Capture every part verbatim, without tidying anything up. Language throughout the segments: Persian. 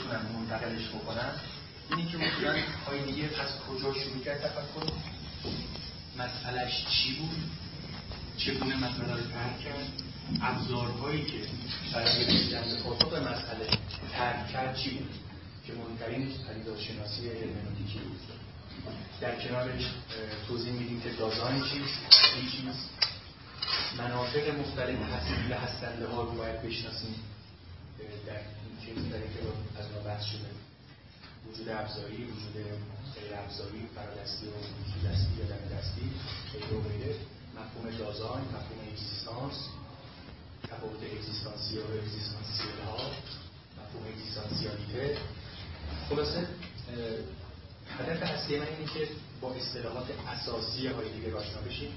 بتونم منتقلش بکنم اینی که مثلا هایدگر از کجا شروع کرد تفکر، مسئلهش چی بود، چگونه مسئله رو طرح کرد، ابزارهایی که برای رسیدن به پاسخ به مسئله طرح کرد چی بود که مهمترین پدیدارشناسی هرمنوتیکی بود. در کنارش توضیح میدیم که دازاین چیست، این چیست، مناطق مختلف حسیل هستنده ها رو باید بشناسیم در این چیز در که از ما بحث شده، وجود ابزاری، وجود غیر ابزاری، فرادستی و دستی یا دم دستی، غیر و غیره، مفهوم دازاین، مفهوم اگزیستانس، تفاوت اگزیستانسیال و اگزیستانسیال ها، مفهوم اگزیستانسیالیته. خلاصه هدف اصلی من اینه که با اصطلاحات اساسی هایدگر آشنا بشیم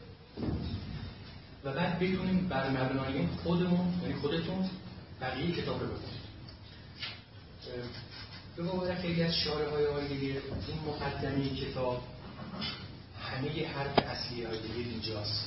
و بعد بتونیم بر مبنای این خودمون، یعنی خودتون، بقیه کتاب رو بخونید. به واقع خیلی از شارح های هایدگر این مقدمه کتاب همه حرف اصلی هایدگر اینجاست.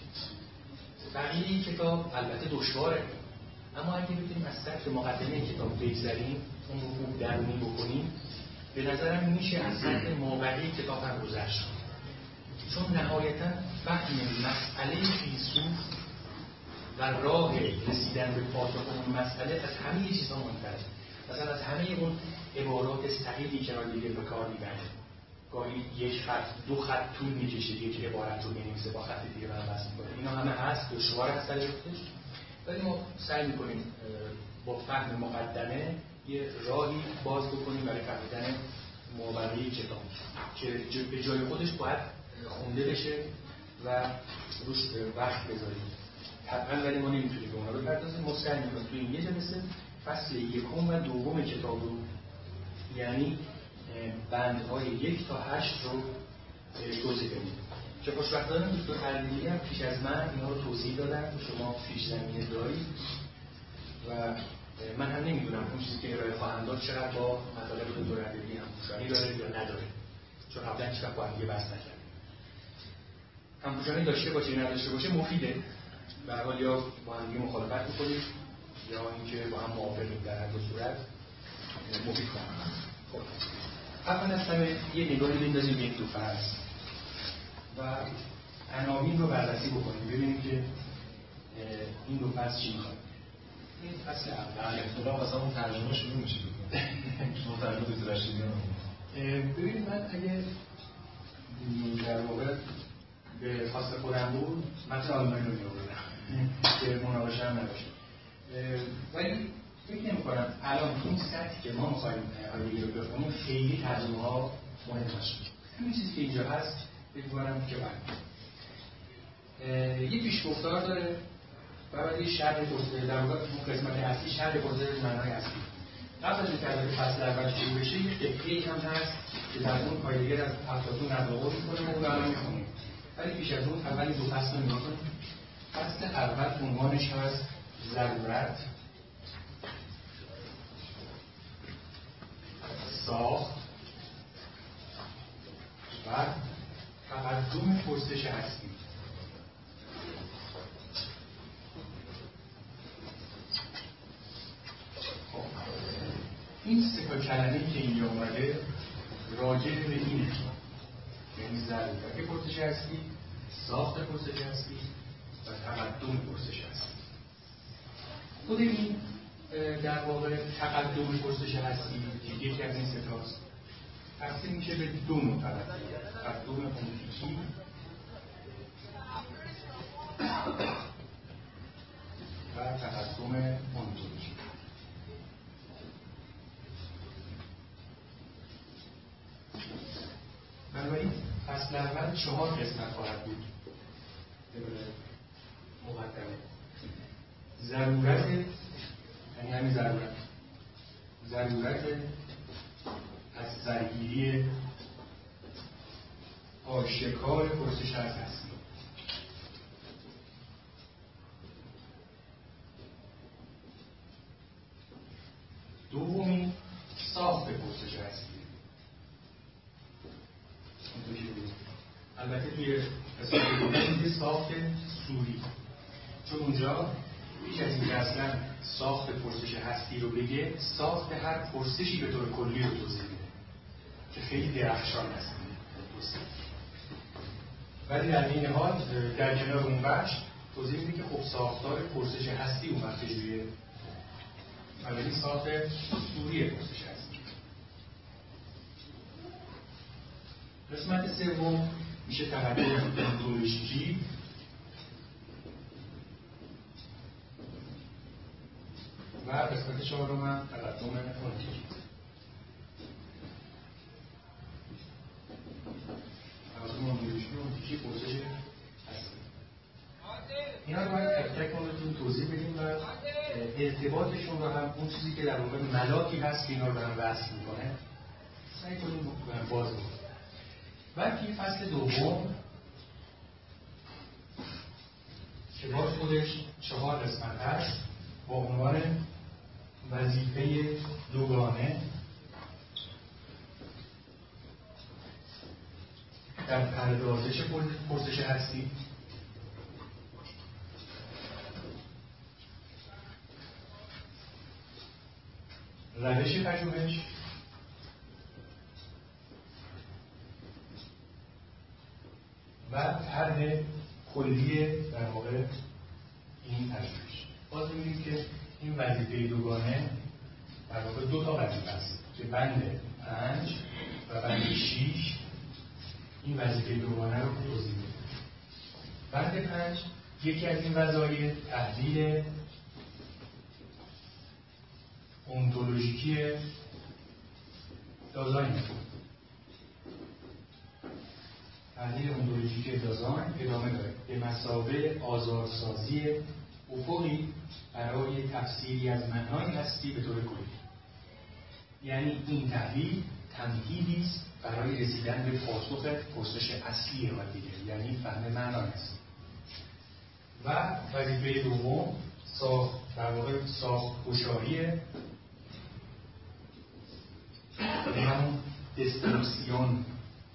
بقیه کتاب البته دشواره، اما اگه بتونیم از سطح مقدمه کتاب بگذریم، اون رو خوب درونی بکنیم، به نظرم میشه از سطح مابقی کتاب هم گذشت. چون نهایتاً فهم مسئله فیلسوف و راه رسیدن به پاسخ اون مسئله از همه چیزها مهم‌تره. مثلا از همه اون عبارات ثقیلی که هایدگر به کار میبره، گاهی یک خط دو خط طول میکشه یک عبارت رو بنویسه با خط دیگه برام بس میکنه، اینا همه هست، دشوار هست در جفتش، ولی ما سعی میکنیم با فهم مقدمه یه راهی باز بکنیم برای فهمیدن مابقی کتاب که به جای خودش باید خونده بشه و روش وقت بذاریم. طبعا ولی ما نمیتونیم به اونا بپردازیم. ما سعی میکنیم توی این یه جلسه فصل یکم و دوم کتاب رو، یعنی بندهای یک تا هشت رو توضیح بدیم که خوشبختانه دکتر اردبیلی هم پیش از من اینا رو توضیح دادن. شما پیش زمینه دارید و من هم نمیدونم اون چیزی که ارائه خواهم داد چقدر با مطالب دکتر اردبیلی هم پوشانی داره یا نداره، چون قبلا هیچ وقت با هم دیگه بحث نکردیم. هم پوشانی داشته باشه یا نداشته باشه مفیده. به هر حال یا با هم دیگه مخالفت می‌کنید یا اینکه با هم موافقید، در هر دو صورت مفید خواهد. خب اول از همه یه نگاهی بندازیم به این دو فصل و عناوین رو بررسی بکنیم، ببینیم که این دو فصل چی می‌خواد. این فصل اول اصطلاح واسه اون ترجمه شروع میشه بکنم. شما ترجمه دکتر رشیدیان رو ببینید. من اگه در واقع به خواست خودم بود متن آلمانی رو می‌آوردم که مناقشه هم نباشه، ولی فکر نمی‌کنم الان این سطحی که ما می‌خوایم هایدگر رو بخونیم خیلی ترجمه‌ها مهم باشه. همین چیزی که اینجا هست فکر می‌کنم که باید یه پیش‌گفتار داره و بعد یه شرح توضیح در واقع اون قسمت اصلی شرح توضیح معنای اصلی. قبل از اینکه از فصل اول شروع بشه یه فقره‌ای هم هست که در اون هایدگر از افلاطون نقل قول می‌کنه و اون رو الان می‌خونیم. ولی پیش از اون اول دو فصل رو نگاه کنیم. فصل اول عنوانش هست ضرورت، ساخت و تقدم پرسش هستی. این سه تا کلمه‌ای که اینجا اومده راجع به اینه، یعنی ضرورت پرسش هستی، ساخت پرسش هستی و تقدم پرسش هستی. خود این در واقع تقدم پرسش هستی که یکی از این سه تاست تقسیم میشه به دو نوع تقدم: تقدم اونتیکی و تقدم اونتولوژی. بنابراین فصل اول چهار قسمت خواهد بود. مقدمه ضرورت، یعنی همین ضرورت ضرورت از درگیری آشکار پرسش از هستی. دومی ساخت پرسش هستی. البته توی قسمت دوم ساخت سوری، چون اونجا پیش از اینکه اصلا ساخت پرسش هستی رو بگه، ساخت هر پرسشی به طور کلی رو توضیح بده که خیلی درخشان هست. ولی در این حال در کنار اون بخش توضیح میده که خب ساختار پرسش هستی اومد چجوریه، اولی ساخت اسطوری پرسش هستی. قسمت سوم میشه تقدم انتولوژیکی و قسمت چهارم هم تقدم فونتیکی. تقدم انتولوژیکی و فونتیکی پرسش هستی. اینا رو باید تک تک ما بهتون توضیح بدیم و ارتباطشون رو هم اون چیزی که در واقع ملاکی هست که اینا رو برام وصل میکنه سعی کنیم باز کنیم. بعد توی فصل دوم که باز خودش چهار قسمت هست با عنوان وظیفه دوگانه در پردازش پرسش هستی، روش پژوهش و طرح کلی در واقع این پژوهش. باز می‌بینید که این وظیفه دوگانه در واقع دو تا وظیفه است که بند پنج و بند شیش این وظیفه دوگانه رو توضیح میده. بند پنج یکی از این وظایف تحلیل اونتولوژیکی دازاین. تحلیل اونتولوژیکی دازاین ادامه داره به مثابه آزارسازی افقی برای تفسیری از معنای هستی به طور کلی. یعنی این تحلیل تمهیدی است برای رسیدن به پاسخ پرسش اصلی ما دیگه، یعنی فهم معنای هستی. و وظیفه دوم ساخت در واقع ساخت گشاییه، همون دستروسیون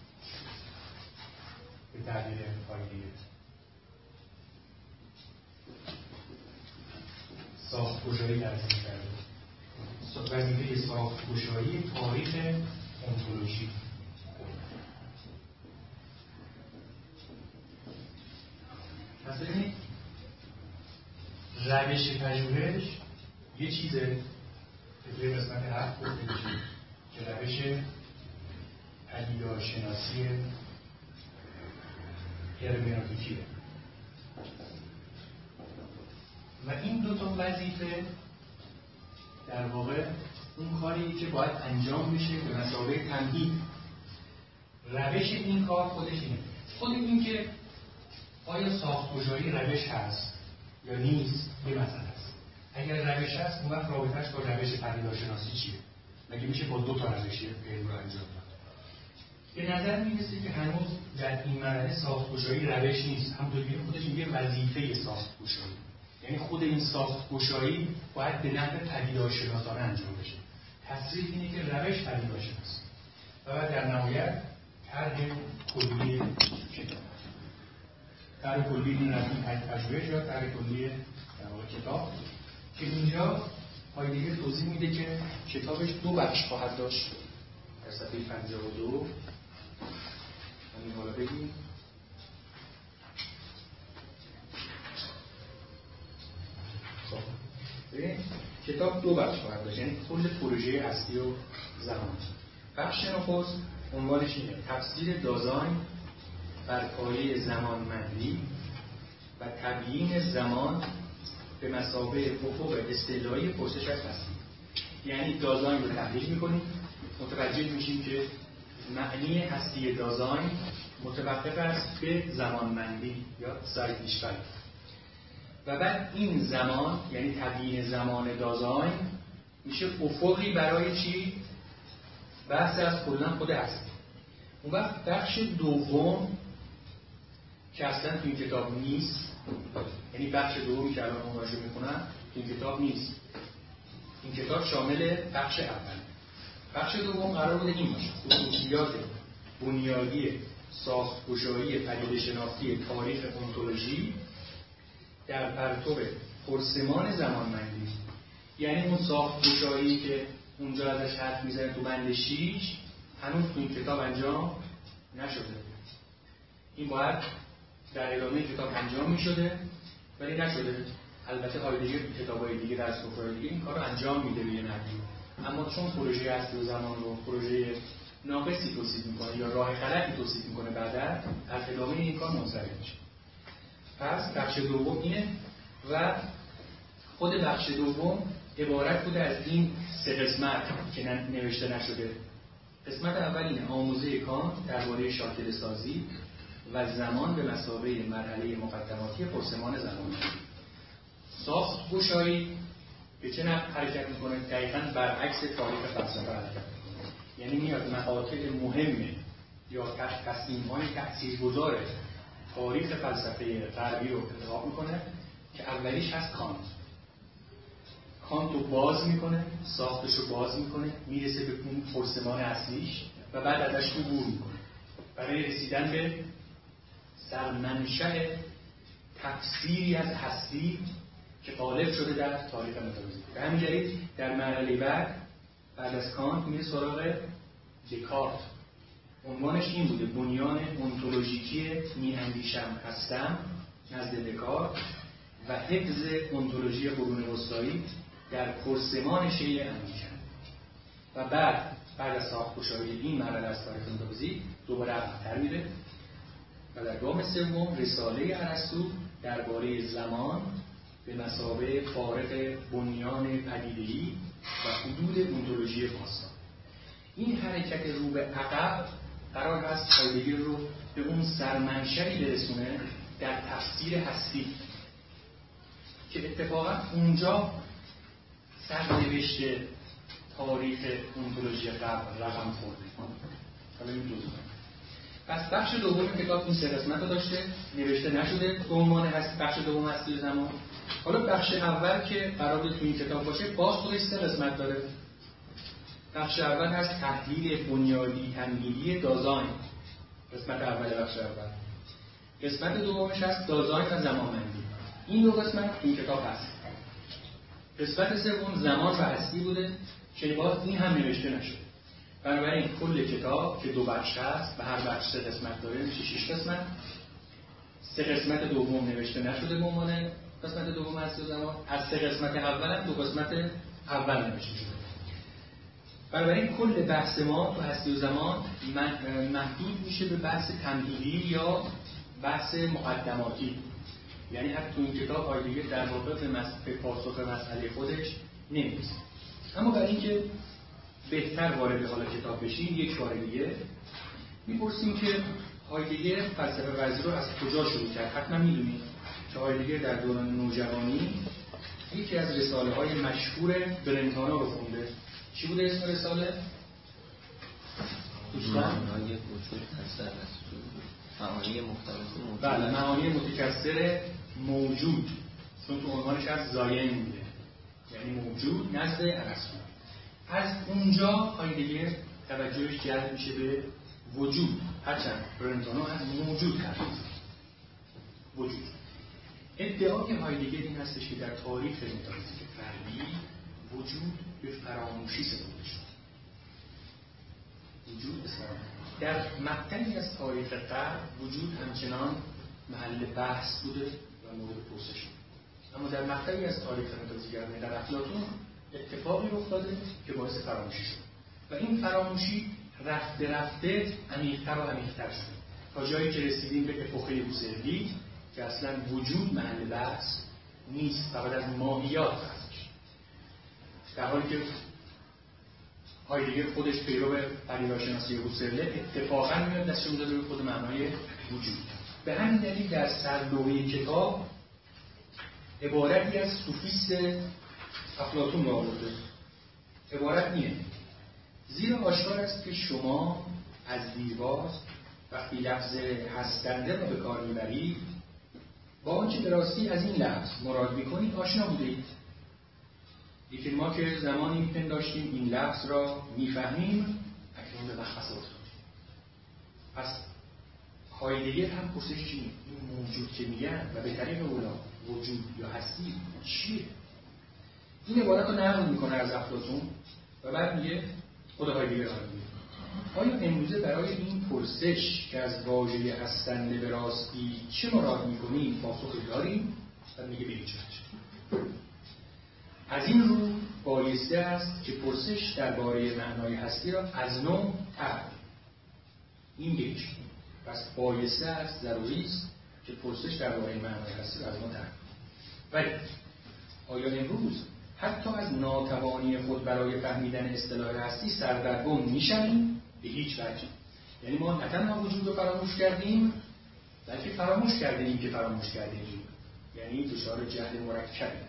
به تعبیر فایلیه. ساخت گشایی در ذکر کرده. وظیفه ساخت گشایی تاریخ اونتولوژی. پس ببینید روش پژوهش یه چیزه که توی قسمت هفت گفته میشه که روش پدیدارشناسی هرمنوتیکیه و این دو تا وظیفه در واقع اون کاری که باید انجام بشه به مثابه تمهید. روش این کار خودش اینه. خود این که آیا ساخت‌گشایی روش هست یا نیست یه مسئله است. اگر روش هست اون وقت رابطه‌اش با روش پدیدارشناسی چیه؟ مگه میشه با دو تا روش علم رو انجام داد؟ به نظر میرسه که هنوز در این مرحله ساخت‌گشایی روش نیست. همونطور که خودش میگه وظیفه ساخت‌گشایی. یعنی خود این ساخت‌گشایی باید به نحو پدیدارشناسانه انجام بشه. تصریح اینه که روش پدیدارشناسی و بعد در نهایت طرح کلی کتاب. طرح کلی این رسمی پژوهش یا طرح کلی در واقع کتاب که اینجا هایدگر توضیح میده که کتابش دو بخش خواهد داشت. در صفحه پنجاه و دو همین حالا بگیم خب ببین کتاب دو بخش خواهد داشت، یعنی کل پروژه هستی و زمان. بخش نخست عنوانش اینه تفسیر دازاین بر پایه زمانمندی و تبیین زمان به مثابه افق اصطلاحی پرسش از هستی. یعنی دازاین رو تحلیل میکنیم، متوجه میشیم که معنی هستی دازاین متوقف است به زمانمندی یا زایتیشتال. و بعد این زمان یعنی تبیین زمان دازاین میشه افقی برای چی؟ بحث از کلا خود هستی. اون وقت بخش دوم که اصلا تو این کتاب نیست، یعنی بخش دومی که الان من راجع میکنم تو این کتاب نیست. این کتاب شامل بخش اول. بخش دوم قرار بوده این باشه: خصوصیات بنیادی ساخت‌گشایی پدیده‌شناسی تاریخ اونتولوژی در پرتو پرسمان زمانمندی، یعنی اون ساخت گشایی که اونجا ازش حرف میزنه تو بند شیش هنوز تو این کتاب انجام نشده. این باید در ادامه کتاب انجام میشده ولی نشده. البته هایدگر تو کتاب‌های دیگه در سفرهای دیگه این کار رو انجام میده به یه نحوی، اما چون پروژه هستی و زمان رو پروژه ناقصی توصیف میکنه یا راه غلطی توصیف میکنه بعدا از ادامه این کار منصرف میشه. پس بخش دوم اینه و خود بخش دوم عبارت بوده از این سه قسمت که نوشته نشده. قسمت اول اینه آموزه کانت درباره شاکله سازی و زمان به مثابه مرحله مقدماتی پرسمان زمان. ساخت گشایی به چه نحو حرکت میکنه؟ دقیقاً برعکس تاریخ فلسفه حرکت میکنه. یعنی میاد مقاطع مهمه یا تصمیم‌های تأثیرگذار تاریخ فلسفه غربی رو انتخاب میکنه که اولیش هست کانت. کانت رو باز میکنه، ساختش رو باز میکنه، میرسه به اون پرسمان اصلیش و بعد ازش عبور میکنه برای رسیدن به سرمنشأ تفسیری از هستی که غالب شده در تاریخ متافیزیک. به همین جهت در مرحله بعد بعد از کانت میره سراغ دکارت. عنوانش این بوده: بنیان اونتولوژیکی میاندیشم هستم نزد دکارت و حفظ اونتولوژی قرون وسطایی در پرسمان شیء اندیشم. و بعد بعد از ساخت‌گشایی این مرحله از تاریخ متافیزیک دوباره عقب‌تر میره و در گام سوم رساله ارسطو درباره زمان به مثابه فارق بنیان پدیده‌ای و حدود اونتولوژی باستان. این حرکت رو به عقب قرار هست هایدگر رو به اون سرمنشأی برسونه در تفسیر هستی که اتفاقا اونجا سرنوشت تاریخ اونتولوژی قبل رقم خورده. حالا این دوست پس بخش دوم کتاب این سه قسمت رو داشته، نوشته نشده به عنوان هست بخش دوم هستی زمان. حالا بخش اول که قرار بود تو این کتاب باشه باز خودش سه قسمت داره. بخش اول هست تحلیل بنیادی تمهیدی دازاین، قسمت اول بخش اول. قسمت دومش هست دازاین و زمانمندی. این دو قسمت تو این کتاب هست. قسمت سوم زمان و هستی بوده که باز این هم نوشته نشده. بنابراین کل کتاب که دو بخش هست و هر بخش سه قسمت داره میشه شش قسمت. سه قسمت دوم نوشته نشده به عنوان قسمت دوم هستی و زمان. از سه قسمت اول هم دو قسمت اول نوشته شده. بنابراین کل بحث ما تو هستی و زمان محدود میشه به بحث تمهیدی یا بحث مقدماتی. یعنی حتی تو این کتاب هایدگر در واقع به پاسخ مسئله خودش نمی‌رسه. اما برای اینکه بهتر وارد حال کتاب بشیم یک بار دیگه میپرسیم که هایدگر فلسفه ورزی رو از کجا شروع کرد. حتما میدونید که هایدگر در دوران نوجوانی یکی از رساله های مشهور برنتانا رو خونده. چی بوده اسم رساله؟ دوستان؟ معانی وجود اثر معانی مختلف موجود. بله، معانی متکثر موجود، چون تو عنوانش از زاین میده، یعنی موجود نزد ارسطو. از اونجا هایدگر توجهش جلب میشه به وجود، هرچند برنتانا از موجود حرف میزنه. وجود. ادعای هایدگر این هستش که در تاریخ متافیزیک غربی وجود به فراموشی سپرده شد. وجود به فراموشی. در مقطعی از تاریخ غرب وجود همچنان محل بحث بوده و مورد پرسش شد. اما در مقطعی از تاریخ متافیزیک غربی در افلاطون اتفاقی رخ داده که باعث فراموشی شد و این فراموشی رفته رفته عمیق‌تر و عمیق‌تر شد تا جایی که رسیدیم به اپوخه هوسرلی که اصلا وجود محل بحث نیست، فقط از ماهیات هستش. در حالی که هایدگر خودش پیرو پدیدارشناسی هوسرله اتفاقا میاد دستش می‌ذاره به خود معنای وجود. به همین دلیل در سرلوحه کتاب عبارتی از سوفیست افلاطون را آورده. عبارت اینه: زیرا آشکار است که شما از دیرباز وقتی لفظ هستنده را به کار میبرید با آنچه به راستی از این لفظ مراد میکنید آشنا بودید. لیکن ما که زمانی میپنداشتیم این لفظ را میفهمیم اکنون به مخمصه افتادیم. پس هایدگر هم پرسش چیه؟ این موجود که میگن و به طریق اولا وجود یا هستی چیه؟ این عبارت رو نقل میکنه از افلاطون و بعد میگه خود هایدگر میگه آیا امروزه برای این پرسش که از واژه هستنده به راستی چه مراد میکنیم پاسخ داریم؟ و میگه به هیچ وجه. از این رو بایسته است که پرسش درباره معنای هستی را از نو طرح کنیم. این یک. پس بایسته است، ضروری است که پرسش درباره معنای هستی را از نو طرح کنیم. ولی آیا امروز حتی از ناتوانی خود برای فهمیدن اصطلاح هستی سردرگم میشویم؟ به هیچ وجه. یعنی ما نه تنها وجود رو فراموش کردیم بلکه فراموش کردیم که فراموش کردیم، یعنی دچار جهل مرکبیم.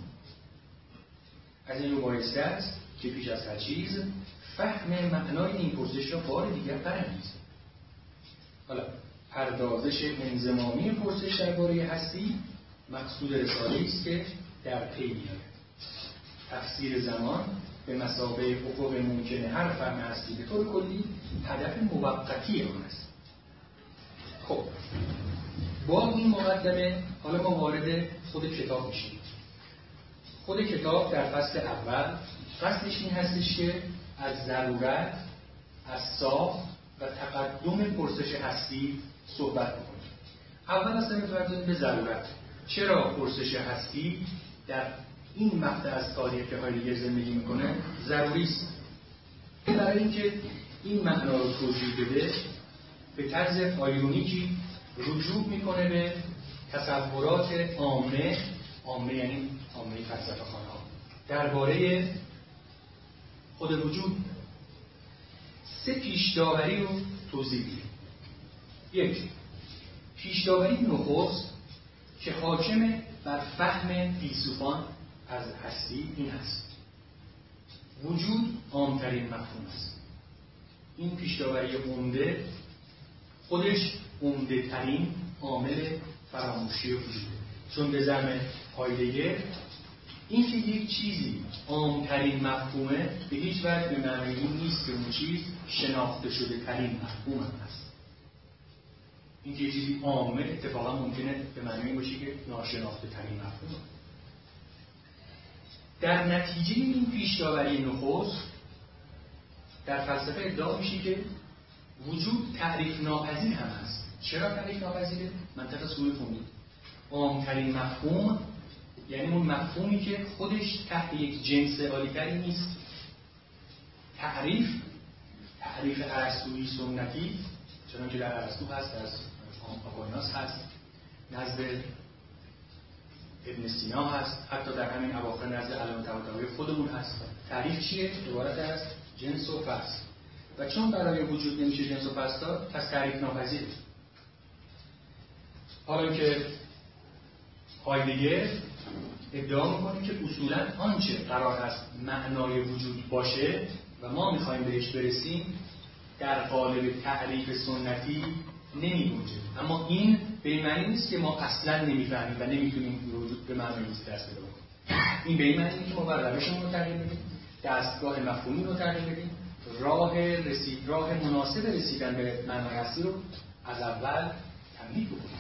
از این رو بایسته است که پیش از هر چیز فهم معنای این پرسش را بار دیگر برانگیزیم. حالا پردازش انضمامی پرسش درباره هستی مقصود رساله است که در پی می‌آید. تفسیر زمان به مثابه افق ممکن هر فهم هستی به طور کلی هدف موقتی آن است. خب با این مقدمه حالا ما وارد خود کتاب میشیم. خود کتاب در فصل اول فصلش این هستش که از ضرورت، از ساخت و تقدم پرسش هستی صحبت بکنیم. اول اصلا می‌پردازیم به ضرورت. چرا پرسش هستی در این مقطع از تاریخ که هایدگر زندگی میکنه ضروری است؟ برای اینکه این معنا رو توضیح بده به طرز آیونیکی رجوع میکنه به تصورات عامه، عامه یعنی عامه فلسفه خوان‌ها درباره خود وجود. سه پیش‌داوری رو توضیح میده. یک، پیش‌داوری نخست که حاکم بر فهم فیلسوفان از هستی این هست: وجود عامترین مفهوم است. این پیش‌داوری عمده خودش عمده ترین عامل فراموشی وجوده، چون به زعم هایدگر این که یک چیزی عامترین مفهومه به هیچ وجه به معنی این نیست که اون چیز شناخته شده ترین مفهوم هم هست. این که یک چیزی عامه اتفاقا ممکنه به معنی این باشه که ناشناخته ترین مفهومه. در نتیجه این پیش‌داوری نخست در فلسفه ادعا میشه که وجود تعریف ناپذیر هم هست. چرا تعریف ناپذیره؟ منطق سوء فهمی. عامترین مفهوم یعنی اون مفهومی که خودش تحت یک جنس عالی‌تری نیست. تعریف تعریف ارسطویی سنتی چون که در ارسطو هست، در آکویناس هست، نزد ابن سینا هست، حتی در همین اواخر نزد علامه طباطبایی خودمون هست. تعریف چیه؟ عبارت از جنس و فصل. و چون برای وجود نمیشه جنس و فصل داد، پس تعریف ناپذیره. حالا که هایدگر ادعا میکنه که اصولاً آنچه قرار است معنای وجود باشه و ما میخوایم بهش برسیم در قالب تعریف سنتی نمیگنجه. اما این به این معنی نیست که ما اصلاً نمیفهمیم و نمیتونیم وجود به معنای نیست دست پیدا کنیم. این به این معنی نیست که ما بر روشمون رو تغییر بدیم، دستگاه مفهومی رو تغییر بدیم، راه رسید راه مناسب رسیدن به معنای هستی رو از اول تمهید بکنیم.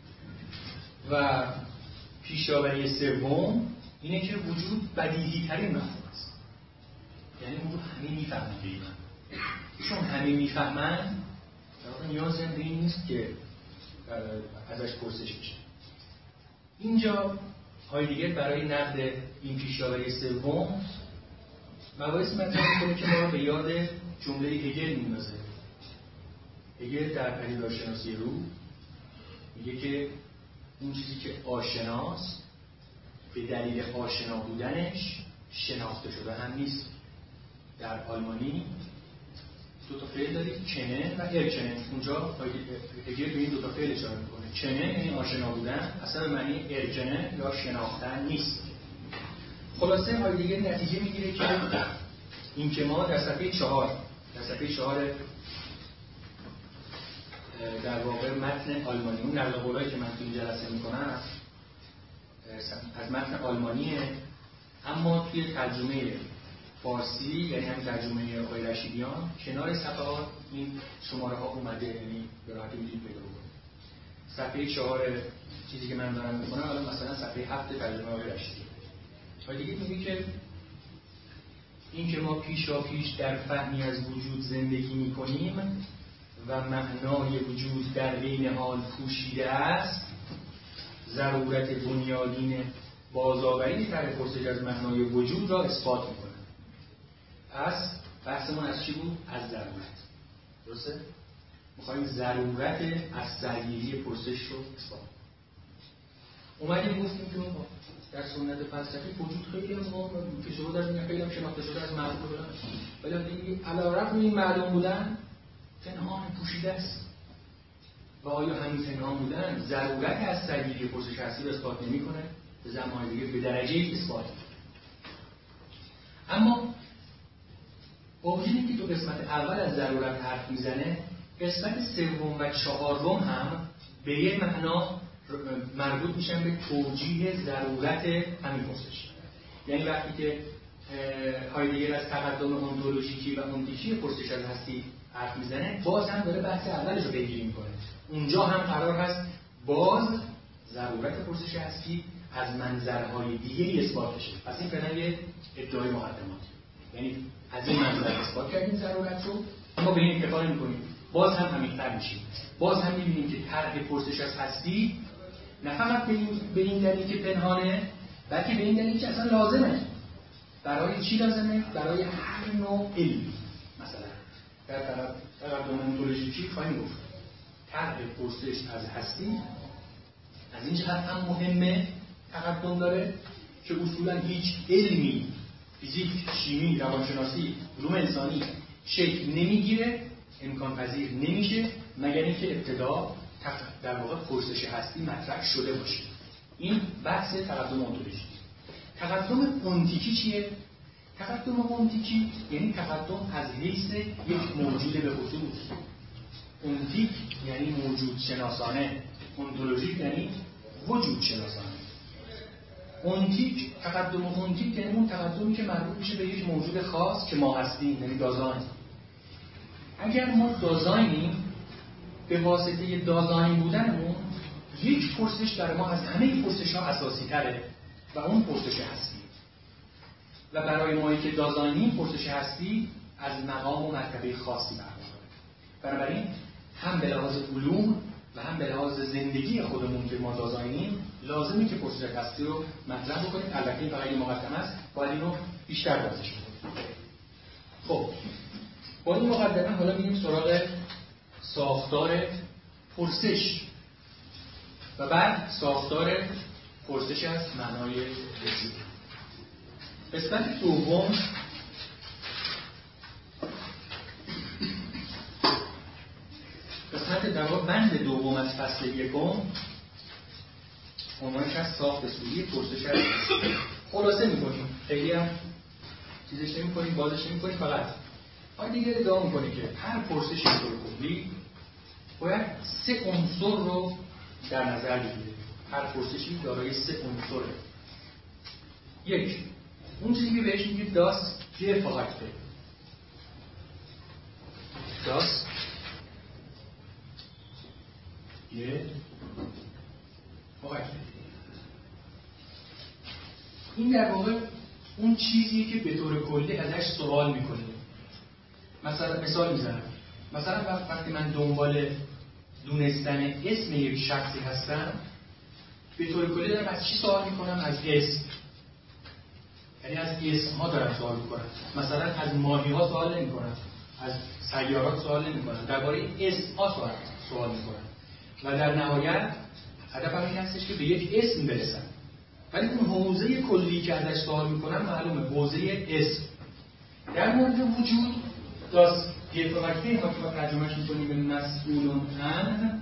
و پیش‌داوری سوم اینه که وجود بدیهی ترین مفهوم است. یعنی وجود همه میفهمن به این معنی. چون همه میفهمن نیازی به این نیست که ازش پرسش بشه. اینجا هایدگر برای نقد این پیش‌داوری سوم مباحث مطرح می‌کنه که ما رو به یاد جمله هگل می‌اندازه. هگل در پدیدارشناسی روح میگه که اون چیزی که آشناست به دلیل آشنا بودنش شناخته شده هم نیست. در آلمانی دو تا فعل دارید، کنه و ارکنه. اونجا هگل به این دو تا فعل اشاره میکنه. کنه یعنی آشنا بودن، اصلا به معنی ارکنه یا شناختن نیست. خلاصه هایدگر نتیجه میگیره که این که ما در صفحه چهار در صفحه چهار در واقع متن آلمانی، اون نقل قولایی که من تو این جلسه میکنم از متن آلمانیه، اما توی ترجمه فارسی یعنی هم ترجمه آقای رشیدیان کنار صفحات این شماره ها اومده، یعنی به راحتی میتونید پیدا بکنید. صفحه چهار چیزی که من دارم میکنم الان مثلا صفحه هفت ترجمه آقای رشیدی. و دیگه میگه که این که ما پیشا پیش در فهمی از وجود زندگی میکنیم و معنای وجود در بین حال پوشیده است، ضرورت بنیادین بازآوری طرح پرسش از معنای وجود را اثبات میکنه. پس بحثمون از چی بود؟ از ضرورت. درسته؟ میخوایم ضرورت از سرگیری پرسش رو اثبات کنیم. اومدیم گفتیم که در سنت فلسفی وجود خیلی هم مهم که شروع در این خیلی هم شناخته شده از معلوم بودن، ولی دیگه علی‌رغم این معلوم بودن پنهان پوشیده است. و آیا همین پنهان بودن ضرورت از سرگیری پرسش هستی رو اثبات نمی‌کنه؟ به زمان دیگه به درجه اثبات. اما با وجود اینکه تو قسمت اول از ضرورت حرف میزنه، قسمت سوم و چهارم هم به یه معنا مربوط میشن به توجیه ضرورت همین پرسش. یعنی وقتی که هایدگر از تقدم اونتولوژیکی و اونتیکی پرسش از هستی حرف میزنه، باز هم داره بحث اولش رو پیگیری میکنه. اونجا هم قرار هست باز ضرورت پرسش هستی از منظرهای دیگری اثبات بشه. پس این فعلا یه ادعای مقدمات، یعنی از این منظر اثبات کردیم ضرورت رو، اما به این اکتفا نمی‌کنیم، باز هم عمیق‌تر میشیم. باز هم می‌بینیم که طرح پرسش از هستی نه فقط به این به این دلیل که پنهانه، بلکه به این دلیل که اصلا لازمه. برای چی لازمه؟ برای هر نوع علمی. مثلا در طرف تقدم اونتولوژیکی خواهیم گفت طرح پرسش از هستی از این جهت هم مهمه، تقدم داره که اصولا هیچ علمی، فیزیک، شیمی، روانشناسی، علوم انسانی شکل نمیگیره، امکان پذیر نمیشه مگر اینکه ابتدا در واقع پرسش هستی مطرح شده باشه. این بحث تقدم اونتولوژی. تقدم اونتیکی چیه؟ تقدم اونتیکی یعنی تقدم از حیث یک موجود به خصوص. اونتیک یعنی موجود شناسانه، اونتولوژیک یعنی وجود شناسانه. اونتیک، تقدم اونتیک یعنی اون تقدمی که مربوط میشه به یک موجود خاص که ما هستیم، یعنی دازاین. اگر ما دازاینیم، به واسطه دازاین بودنمون یک پرسش در ما از همه پرسش ها اساسی تره و اون پرسش هستی. و برای مایی که دازاینیم پرسش هستی از مقام و مرتبه خاصی برخورداره. بنابراین هم به لحاظ علوم و هم به لحاظ زندگی خودمون که ما دازاینیم لازمه که پرسش هستی رو مطرح بکنیم. البته این فقط یه مقدمه است، باید اینو بیشتر بازش کنیم. خب با این مقدمه حالا میریم سراغ ساختار پرسش و بعد ساختار پرسش از معنای وجود. قسمت دوم قسمت دوم بند دوم از فصل یکم عنوانش از ساخت سوری پرسش از خلاصه میکنیم، خیلی هم چیزش نمیکنیم، بازش نمیکنیم، فقط باید دیگه ادعا میکنه که هر پرسشی طور کلی باید سه عنصر رو در نظر بگیره. هر پرسشی دارای سه عنصره. یک، اون چیزی که بهش میگه داس گفاکته. داس گفاکته. این در واقع اون چیزیه که به طور کلی ازش سوال میکنه. مثلا مثال میزنم، مثلا وقتی من دنبال دونستن اسم یک شخصی هستم، به طور کلی دارم از چی سوال میکنم؟ از اسم. یعنی از اسم ها دارم سوال میکنم. مثلا از ماهی ها سوال نمی کنم، از سیارات سوال نمی کنم، درباره اسم ها سوال, سوال میکنم و در نهایت هدفم این هستش که به یک اسم برسم. ولی اون حوزه کلی که ازش سوال میکنم معلومه، حوزه اسم. در مورد وجود داس گفاکته ما که ترجمهش میکنیم به مسئولون عن،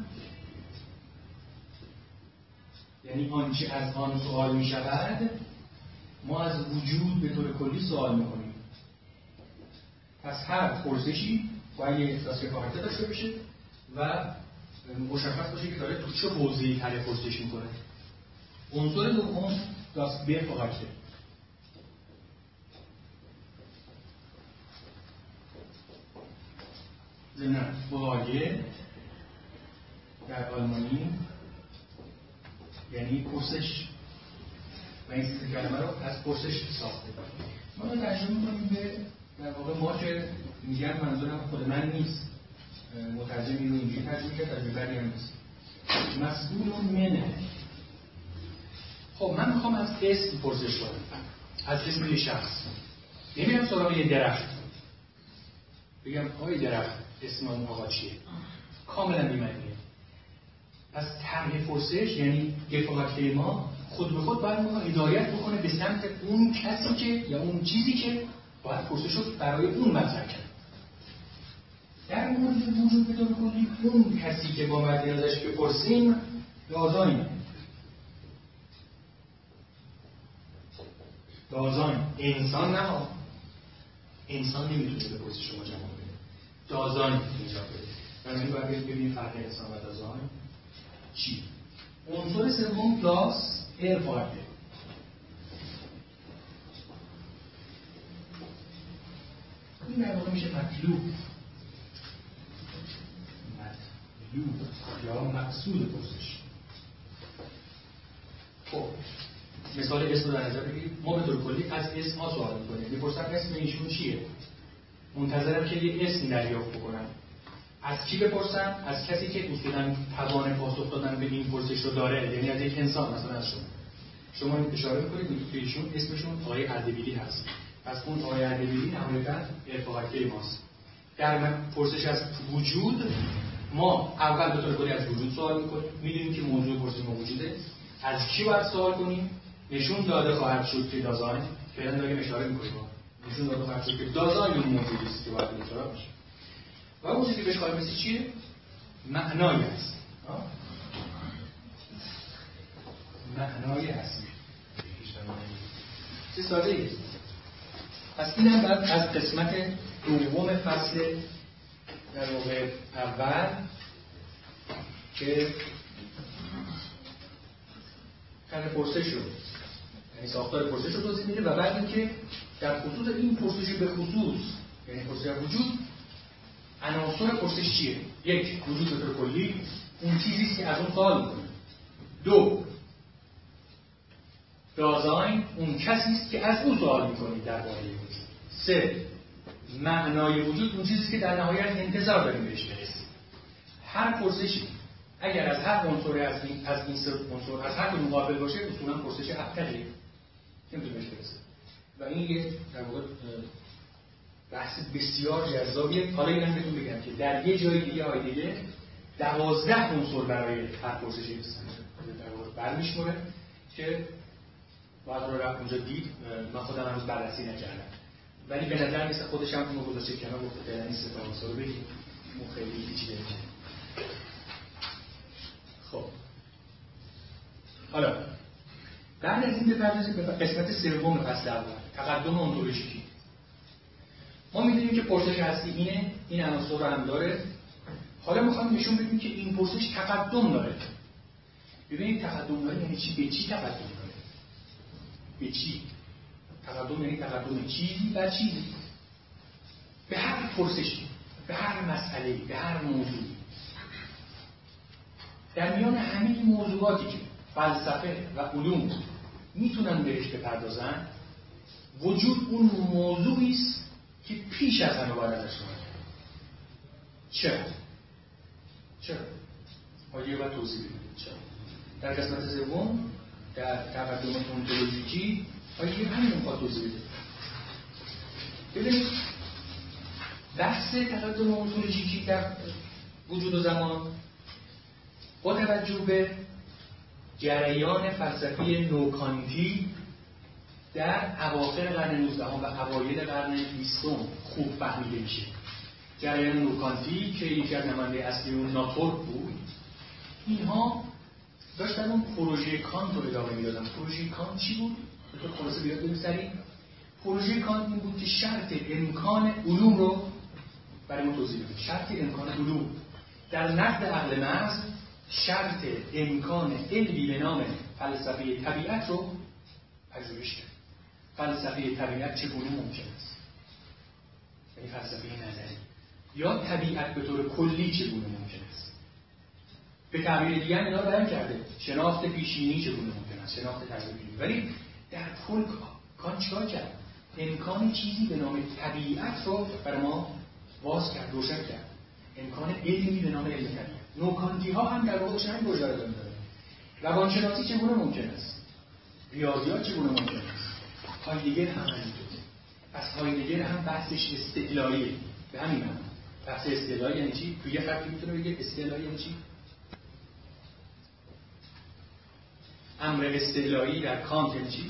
یعنی آنچه از آن سوال میشود، ما از وجود به طور کلی سوال میکنیم. پس هر پرسشی باید یه داس گفاکته داشته باشه و مشخص باشه که داره تو چه حوزه‌ای طرح پرسش میکنه. عنصر دوم داس گفاکته. زمین واژه در آلمانی یعنی پرسش و این سیز کلمه رو از پرسش ساخته. ما رو ترجمه می‌کنیم به در واقع ما که میگن منظورم خود من نیست، مترجم اینو اینجوری ترجمه کرد، ترجمه بری هم نیست. مسئول منه. خب من میخوام از اسم پرسش کنم، از اسم یه شخص. نمیرم سراغ یه درخت بگم آقای درخت اسم اون آقا چیه؟ کاملا بی‌معنیه. پس طرح پرسش یعنی دفاعی ما خود به خود باید ما هدایت بکنه به سمت اون کسی که یا اون چیزی که باید پرسش رو برای اون مطرح کرد. در مورد وجود به طور کلی اون کسی که با باید ازش بپرسیم دازاینه. دازاین انسان نه، انسان نمیتونه به پرسش شما جواب بده. دازاین اینجا بده. بنابراین باید ببینیم فرق انسان و دازاین چی؟ عنصر سوم پلاس ارفاده. این در واقع میشه مطلوب مطلوب یا مقصود پرسش. خب مثال اسم رو در نظر بگیرید. ما به طور کلی از اسم ها سوال میکنیم. میپرسم اسم ایشون چیه؟ منتظرم که یه اسمی دریافت بکنم. از کی بپرسم؟ از کسی که اصولاً توان پاسخ دادن به این پرسش رو داره، یعنی از یک انسان، مثلا از شما. شما اشاره میکنید که ایشون اسمشون آقای اردبیلی هست. پس اون آقای اردبیلی نهایتاً ارفاقی ماست. در پرسش از وجود ما اول به طور کلی از وجود سوال میکنیم. میدونیم که موضوع پرسش ما وجوده. از کی باید سوال کنیم؟ نشون داده خواهد شد که دازاین فعلا داریم اشاره میکنیم. نشون داده خواهد شد که دازاین اون موضوعی است که باید اشاره بشه. و اون چیزی که بهش خواهیم رسید چیه؟ معنایی است. معنای اصلی. چه ساده ایست. پس این هم بعد از قسمت دوم فصل در واقع اول که طرح پرسش رو یعنی ساختار پرسش رو توضیح میده و بعد اینکه در خصوص این پرسش به خصوص یعنی پرسش وجود عناصر پرسش چیه؟ یک، وجود به طور کلی، اون چیزی که از اون سوال میکنه. دو، دازاین، اون کسی است که از اون سوال میکنید درباره وجود. سه، معنای وجود، اون چیزی که در نهایت انتظار داریم بهش برسیم. هر پرسشی اگر از هر عنصری از این از این سه عنصر از هر کدوم قابل باشه، اصولا پرسش ابتدیه. نمیتونه بهش برسه. و این یه در واقع بحث بسیار جذابیه. حالا اینم بهتون بگم که در یه جای دیگه های دیگه دوازده عنصر برای هر پرسشی در واقع برمی‌شمره که باید رو رفت اونجا دید. من خودم هنوز بررسی نکردم، ولی به نظر میاد خودش هم اونو گذاشته کنار، گفته فعلا این سه تا عنصر رو بگیم، اون خیلی هیچی نمیشه. خب حالا بعد از این بپردازیم به قسمت سوم فصل اول، تقدم اونتولوژیکی. ما می‌دونیم که پرسش اصلی اینه، این عناصر رو هم داره. حالا می‌خوایم نشون بدیم که این پرسش تقدم داره. ببینید تقدم داره یعنی چی؟ به چی تقدم داره؟ به چی؟ تقدم یعنی تقدم چیزی بر چیزی. به هر پرسشی، به هر مسئله‌ای، به هر موضوعی. در میان همه موضوعاتی که فلسفه و علوم میتونن بهش بپردازن، وجود اون موضوعی است که پیش از همه باید ازش صحبت کنیم. چرا؟ چرا؟ آیه باید توضیح بدیم چرا. در قسمت سوم در تقدم اونتولوژیکی آیه همین رو باید توضیح بدیم. ببینید بحث تقدم اونتولوژیکی در وجود و زمان با توجه به جریان فلسفی نوکانتی در اواخر قرن نوزدهم و اوایل قرن بیستم خوب فهمیده میشه. جریان نوکانتی که یکی از نماینده اصلی اون ناتور بود، اینها داشتن اون پروژه کانت رو ادامه میدادن. پروژه کانت چی بود؟ به طور خلاصه بیاد بریم سریع. پروژه کانت این بود که شرط امکان علوم رو برای ما توضیح بده. شرط امکان علوم در نقد عقل محض شرط امکان علمی به نام فلسفه طبیعت رو پذیرش کرد. فلسفه طبیعت چگونه ممکن است؟ یعنی فلسفه نظری. یا طبیعت به طور کلی چگونه ممکن است؟ به تعبیر دیگه اینا رو بیان کرده. شناخت پیشینی چگونه ممکن است، شناخت تجربی. ولی در کل کانت چیکار کرد؟ امکان چیزی به نام طبیعت رو برای ما باز کرد، روشن کرد. امکان علمی به نام علم طبیعت. نوکانتی ها هم در واقع چنین گزاره دارن. روانشناسی چگونه ممکن است؟ ریاضیات چگونه ممکن است؟ هایدگر هم همینطوره. پس هایدگر هم بحثش استدلالیه. به همین معنی. بحث استدلال یعنی چی؟ توی یه خطی میتونه بگه استدلال یعنی چی؟ امر استدلالی در کانت یعنی چی؟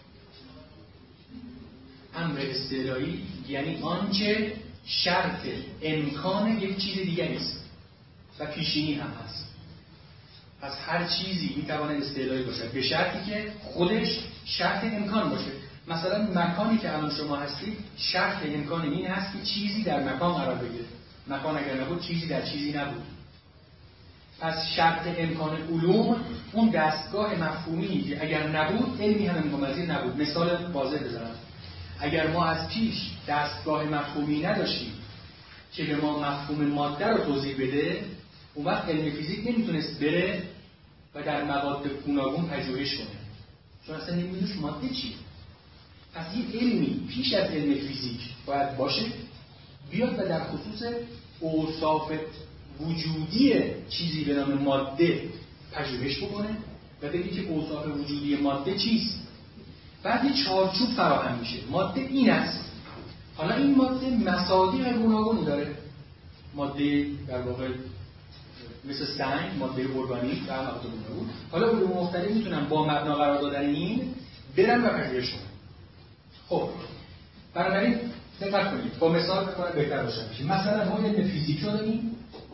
امر استدلالی یعنی آنچه شرط امکان یک چیز دیگری است و پیشینی هم هست. پس هر چیزی میتواند استدلالی باشد به شرطی که خودش شرط امکان باشه. مثلا مکانی که الان شما هستید شرط امکان این هست که چیزی در مکان قرار بگیره. مکان اگر نبود چیزی در چیزی نبود. پس شرط امکان علوم اون دستگاه مفهومی که اگر نبود علمی هم امکان پذیر نبود. مثال واضح بزنم. اگر ما از پیش دستگاه مفهومی نداشتیم که به ما مفهوم ماده رو توضیح بده، اون وقت علم فیزیک نمیتونست بره و در مواد گوناگون پژوهش کنه، چون اصلا نمیدونست ماده چیه. پس یه علمی پیش از علم فیزیک باید باشه، بیاد و در خصوص اوصاف وجودی چیزی به نام ماده پژوهش بکنه و بگه که اوصاف وجودی ماده چیست. بعد یه چارچوب فراهم میشه. ماده این است. حالا این ماده مصادیق گوناگونی داره. ماده در واقع مثل سنگ، ماده ارگانیک و مواد گوناگون. حالا علوم مختلف میتونن با مبنا قرار دادن این برن و پژوهش کنن. خب بنابراین دقت کنید. با مثال بکنم بهتر روشن میشه. مثلا ما علم فیزیک رو داریم.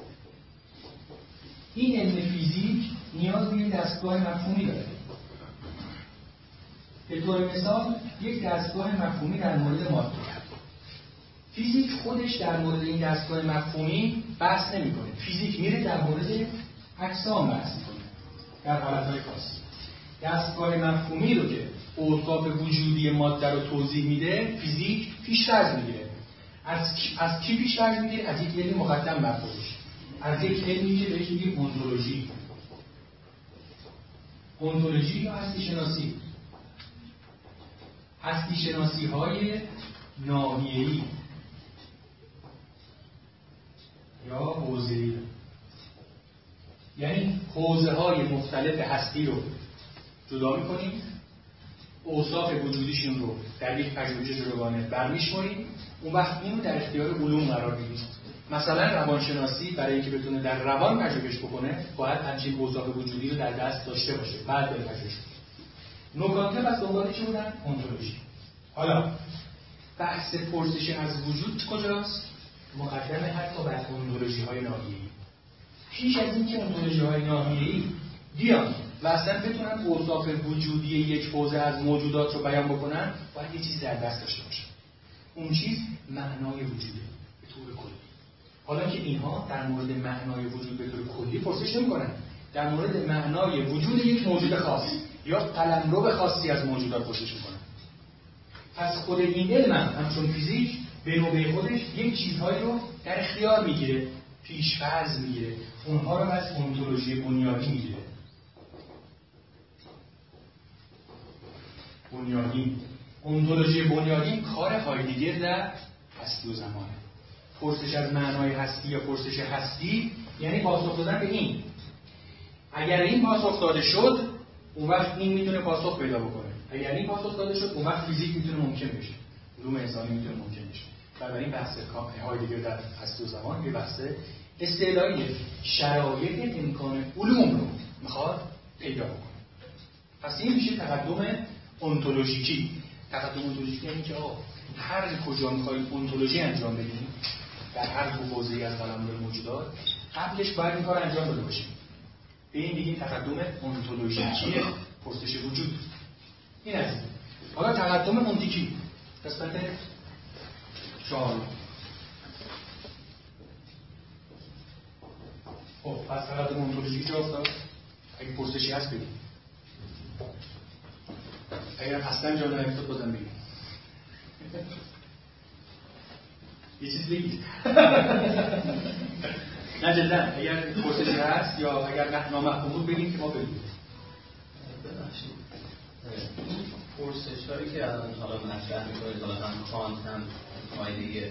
این علم فیزیک نیاز به دستگاه مفهومی داره. به طور مثال یک دستگاه مفهومی در مورد ماده. فیزیک خودش در مورد این دستگاه مفهومی بحث نمی‌کنه. فیزیک میره در مورد اجسام بحث می‌کنه در حالت‌های خاص. دستگاه مفهومی رو که اوصاف وجودی ماده رو توضیح میده، فیزیک پیش‌فرض میگیره. از از کی پیش‌فرض میگیره؟ از یک علم مقدم بر خودش. از یک علمی که بهش میگیم اونتولوژی. اونتولوژی یا هستی شناسی. هستی شناسی های ناحیه‌ای یا حوزه‌ای، یعنی حوزه های مختلف هستی رو جدا می‌کنیم، اوصاف وجودیشون رو در یک پژوهش جداگانه برمی‌شماریم، اون وقت این رو در اختیار علوم قرار میدیم. مثلا روانشناسی برای اینکه بتونه در روان پژوهش بکنه باید همچین اوصاف وجودی رو در دست داشته باشه، بعد بره پژوهش کنه. نوکانته پس دنبال چی بودن؟ اونتولوژی. حالا بحث پرسش از وجود کجاست؟ مقدمه حتی بر اونتولوژی های ناحیه‌ای. پیش از اینکه اونتولوژی های ناحیه‌ای بیان و اصلا بتونن اوصاف وجودی یک حوزه از موجودات رو بیان بکنن، باید یه چیز در دست داشته باشن. اون چیز معنای وجوده به طور کلی. حالا که اینها در مورد معنای وجود به طور کلی پرسش نمی‌کنن، در مورد معنای وجود یک موجود خاص یا قلمرو خاصی از موجودات پرسش می‌کنن. پس خود این علم هم همچون فیزیک به نوبه خودش یک چیزهایی رو در اختیار میگیره، پیش‌فرض میگیره، اونها رو از اونتولوژی بنیادی میگیره. بنیادی اونتولوژی بنیادی کار هایدگر در هستی و زمانه. پرسش از معنای هستی یا پرسش هستی یعنی پاسخ دادن به این. اگر این پاسخ داده شد، اون وقت این میتونه پاسخ پیدا بکنه. اگر این پاسخ داده شد، اون وقت فیزیک میتونه ممکن بشه. علوم انسانی میتونه ممکن بشه. بنابراین بحث هایدگر در هستی و زمان یه بحث استعلایی شرایط امکان علوم رو میخواد پیدا بکنه. پس این میشه تقدم اونتولوژیکی. تقدم اونتولوژیکی یعنی که آه هر کجا میخواید اونتولوژی انجام بدیم در هر حوزه‌ای از قلمرو موجودات، قبلش باید این کار انجام داده باشیم. به این دیگه تقدم اونتولوژیکی پرسش وجود. این از این. حالا تقدم اونتیکی قسمت چهار. خب پس تقدم اونتولوژیکی چه افتاد؟ اگه پرسشی هست بگیم. اگر اصلا جا نیفتاد بازم بگیم. یه چیز بگید. نه جدا اگر پرسشی هست یا اگر نامفهوم بود بگید که ما بگیم. ببخشید این پرسش هایی که الان حالا مطرح می‌کنید، حالا هم کانت هم هایدگر،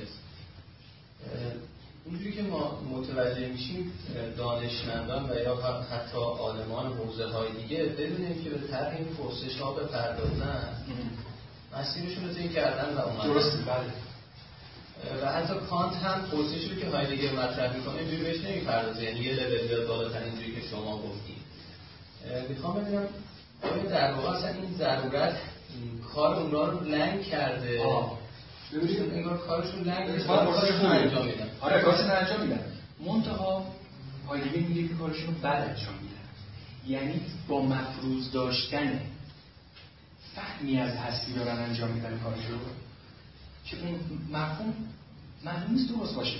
اونجوری که ما متوجه میشیم دانشمندان و یا حتی عالمان حوزه های دیگه بدون اینکه به طرح این پرسش ها بپردازن مسیرشون رو طی کردن و اومدن. درسته، بله. و حتی کانت هم پرسشی رو که هایدگر مطرح میکنه اینجوری بهش نمیپردازه، یعنی یه لول بیاد بالاتر اینجوری که شما گفتید. میخوام ببینم آیا در واقع اصلا این ضرورت کار اونها رو لنگ کرده؟ آه. ببینید انگار کارشون لنگ کرده، کارشون انجام میدن. آره کارشون انجام میدن. منتها هایدگر میگه که کارشون رو بد انجام میدن. یعنی با مفروض داشتن فهمی از هستی دارن انجام میدن کارشون. که اون مفهوم معلوم نیست درست باشه.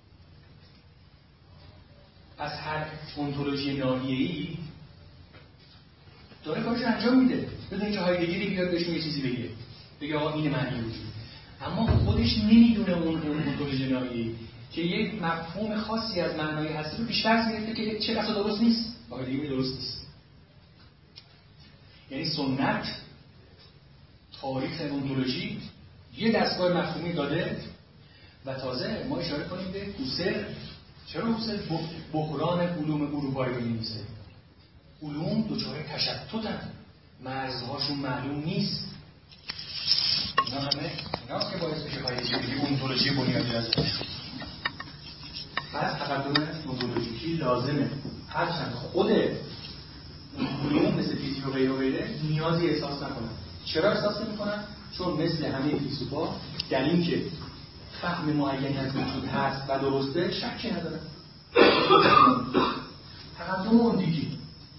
از هر ontoloژی ناحیه‌ای داره کارش انجام میده بدون اینکه هایدگری بیاد بهشون یه چیزی بگه بگه آقا این معنی وجود، اما خودش نمیدونه اون ontoloژی ناحیه‌ای که یک مفهوم خاصی از معنای هستی رو پیش‌فرض می‌گیره که چه بسا درست نیست، هایدگری درست نیست. یعنی سنت تاریخ ontoloژی یه دستگاه مفهومی داده و تازه ما اشاره کنیم به هوسر. چرا هوسر بحران علوم اروپایی رو می‌نویسه؟ علوم دچار تشتتن، مرزهاشون معلوم نیست. اینا همه ایناست که باعث میشه هایدگر ontoloژی بنیادی ازش. پس تقدم ontoloژیکی لازمه. هرچند خود علوم مثل فیزیک و غیره و غیره نیازی احساس نکنن. چرا احساس نمی‌کنن؟ چون مثل همه فیلسوفا در این که فهم معینی از وجود هست و درسته شکی ندارن. تقدم اونتیکی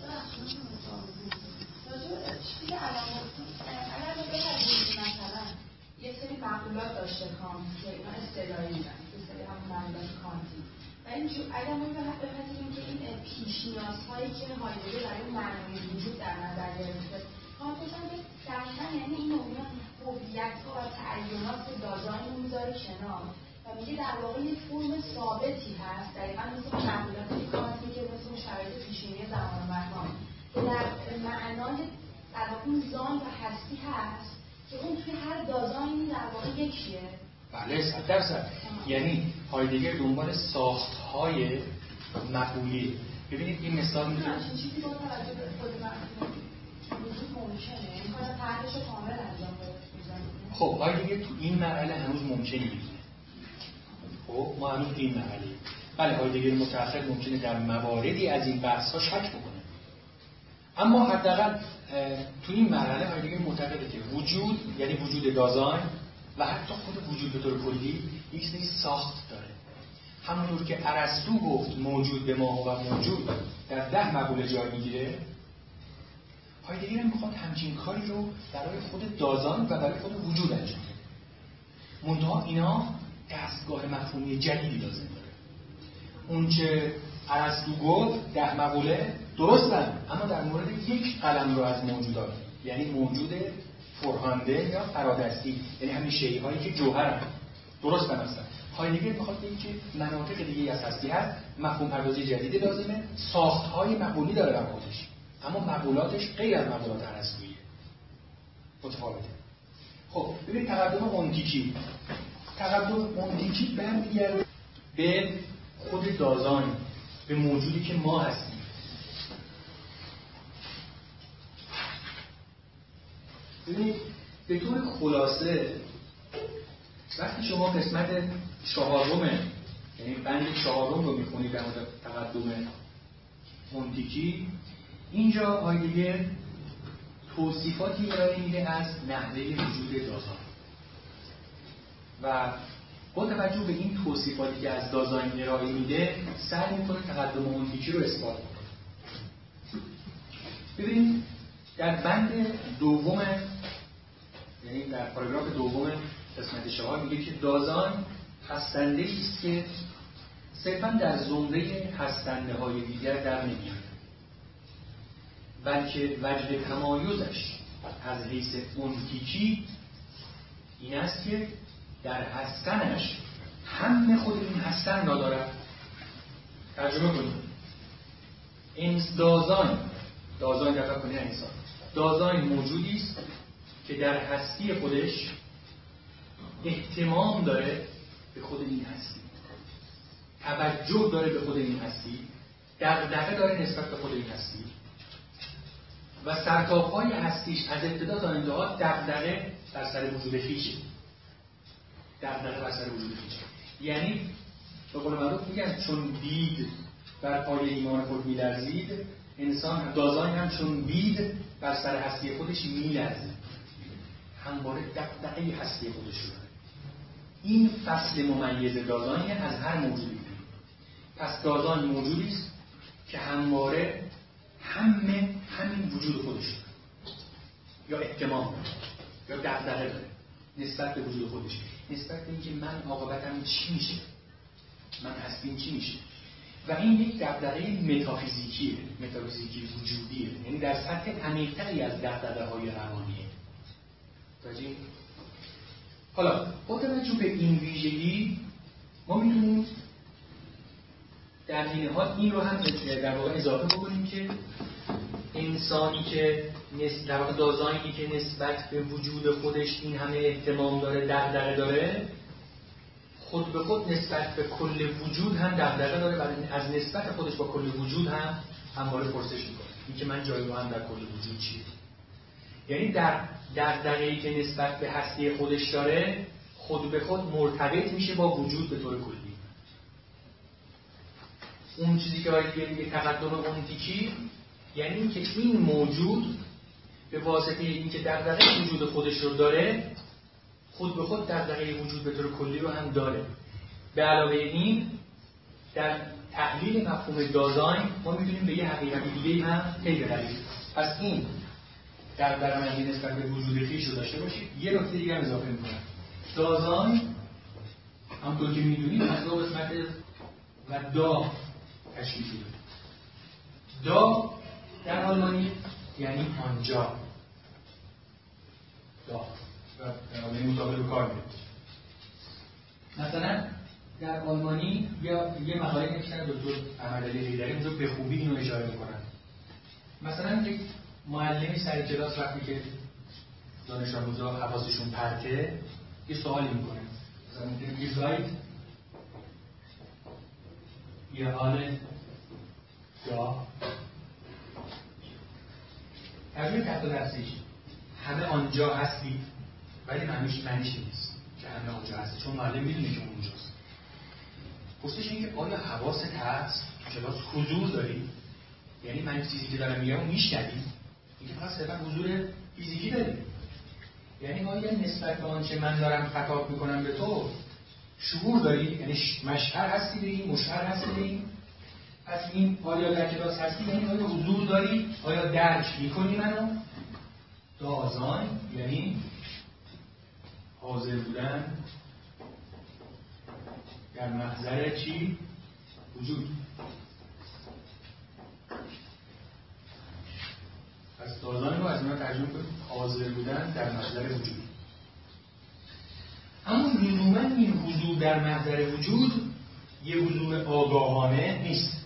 یه سری مقولات داشته کانت که اینا اصطلاحی میدن، یه سری هم مقولات کانتی و اینجور اگر ما بپذیریم که این پیش‌نیازهایی که هایدگر برای معنای وجود در نظر گرفته، کانت که دقیقاً یعنی این نوعیان هویت‌ها و تعینات دازاین رو میذاره کنار و میگه در واقع یک فرم ثابتی هست، دقیقاً مثل مقولات کانتی که مثل شرایط پیشینی زمان و مکان که در معنای در واقع زان و هستی هست که اون توی هر دازاینی در واقع یکیه. بله صد درصد. یعنی هایدگر دنبال ساخت‌های مقولی. ببینید این مثال می‌زنه این چیزی با توجه به خود مفهوم وجود ممکنه، این کار طرحش رو کامل انجام بده. خب هایدگر تو این مرحله هنوز ممکن نیست. خب ما هنوز تو این مرحله. بله هایدگر متأخر ممکنه در مواردی از این بحث‌ها شک بکنه. اما حداقل تو این مرحله هایدگر معتقده که وجود یعنی وجود دازاین و حتی خود وجود به طور کلی یک سری ساخت داره. همونطور که ارسطو گفت موجود به ما و موجود در ده مقوله جای میگیره، هایدگر هم میخواد همچین کاری رو برای خود دازاین و برای خود وجود انجام بده. منتها اینا دستگاه مفهومی جدیدی لازم داره. اون چه ارسطو گفت ده مقوله درستن، اما در مورد یک قلم رو از موجودات، یعنی موجود فرهانده یا فرادستی، یعنی همین شیئ‌هایی که جوهرن درستن هستن. هایدگر میخواد بگه که مناطق دیگه از هستی هست، مفهوم پردازی جدید لازمه، ساخت‌های مقولی داره در خودش، اما مقولاتش غیر از مقولات ارسطویی متفاوته. خب ببین تقدم اونتیکی تقدم اونتیکی برمیگرده به خود دازاین، به موجودی که ما هستیم. ببینید به طور خلاصه وقتی شما قسمت چهارم یعنی بند چهارم رو میخونید در مورد تقدم اونتیکی، اینجا هایدگر توصیفاتی ارائه میده از نحوه وجود دازاین و با توجه به این توصیفاتی که از دازاین ارائه میده سعی میکنه تقدم اونتیکی رو اثبات کنه. ببینید در بند دوم یعنی در پاراگراف دوم قسمت چهار میگه که دازاین هستنده‌ای است که صرفاً در زمره هستنده‌های دیگر در نمیاد، بلکه وجه تمایزش از حیث اونتیکی این است که در هستنش هم خود این هستن را دارد ترجمه کنیم. این دازاین دازاین در واقع انسان دازاین موجودی است که در هستی خودش اهتمام داره به خود این هستی، توجه داره به خود این هستی، دغدغه داره نسبت به خود این هستی و سرتاپای هستیش از ابتدا تا انتها دغدغه بر سر وجود خویشه. دغدغه بر سر وجود خویشه یعنی به قول معروف میگن چون دید بر پای ایمان خود میلرزید، انسان دازاین هم چون دید بر سر هستی خودش میلرزه، همواره دغدغه هستی خودش رو داره. این فصل ممیز دازاین از هر موجودی. پس دازاین موجودی است که همواره همه همین وجود خودش داره یا اهتمام داره یا دغدغه داره نسبت به وجود خودش، نسبت به اینکه من عاقبتم چی میشه، من هستیم چی میشه. و این یک دغدغه متافیزیکیه، متافیزیکی وجودیه، یعنی در سطح عمیق‌تری از دغدغه‌های روانیه. توجه؟ حالا با توجه به این ویژگی ما میتونیم در این حال این رو هم در واقع اضافه بکنیم که انسانی که در واقع دازاینی که نسبت به وجود خودش این همه اهتمام داره، دغدغه داره، خود به خود نسبت به کل وجود هم دغدغه داره و از نسبت خودش با کل وجود هم همواره پرسش میکنه این که من جایگاهم در کل وجود چیه. یعنی در دغدغه‌ای که نسبت به هستی خودش داره خود به خود مرتبط میشه با وجود به طور کلی. اون چیزی که باید بگیم تقدم اونتیکی یعنی این که این موجود به واسطه اینکه دغدغه وجود خودش رو داره خود به خود دغدغه وجود به طور کلی رو هم داره. به علاوه این در تحلیل مفهوم دازاین ما میتونیم به یه حقیقت دیگه هم پی ببریم. پس این در درمندی نسبت به وجود خویش رو داشته باشید. یه نکته دیگه هم اضافه میکنم. دازاین همونطور که میدونید از دو قسمت و دا تشکیل شده. دا در آلمانی یعنی آنجا، دا و در آلمانی مطابق به کار میاد. مثلا در آلمانی یا یه مقاله نوشتن دکتر احمدعلی حیدری اونجا به خوبی اینو اشاره میکنن. مثلا یک معلمی سر کلاس وقتی که دانش آموزا حواسشون پرته یه سوالی میکنه، مثلا میگه یه سایت یه حال یا ترجمه تحت درسیش همه آنجا هستی ولی معنیش معنیش نیست که همه آنجا هستی، چون معلم میدونه که اونجاست. پرسش اینه که آیا حواست هست تو کلاس حضور داری؟ یعنی من چیزی که دارم میگم میشنوی؟ اینکه فقط صرفا حضور فیزیکی داری. یعنی آیا نسبت به آنچه من دارم خطاب میکنم به تو شعور داری؟ یعنی مشعر هستی به این، مشعر هستی به این؟ پس این آیا در کلاس هستی یعنی آیا حضور داری؟ آیا درک میکنی منو؟ دازاین یعنی حاضر بودن در محضر چی؟ وجود. پس دازاین رو از من ترجمه کنیم حاضر بودن در محضر وجود. اما لزوما این حضور در محضر وجود یه حضور آگاهانه نیست.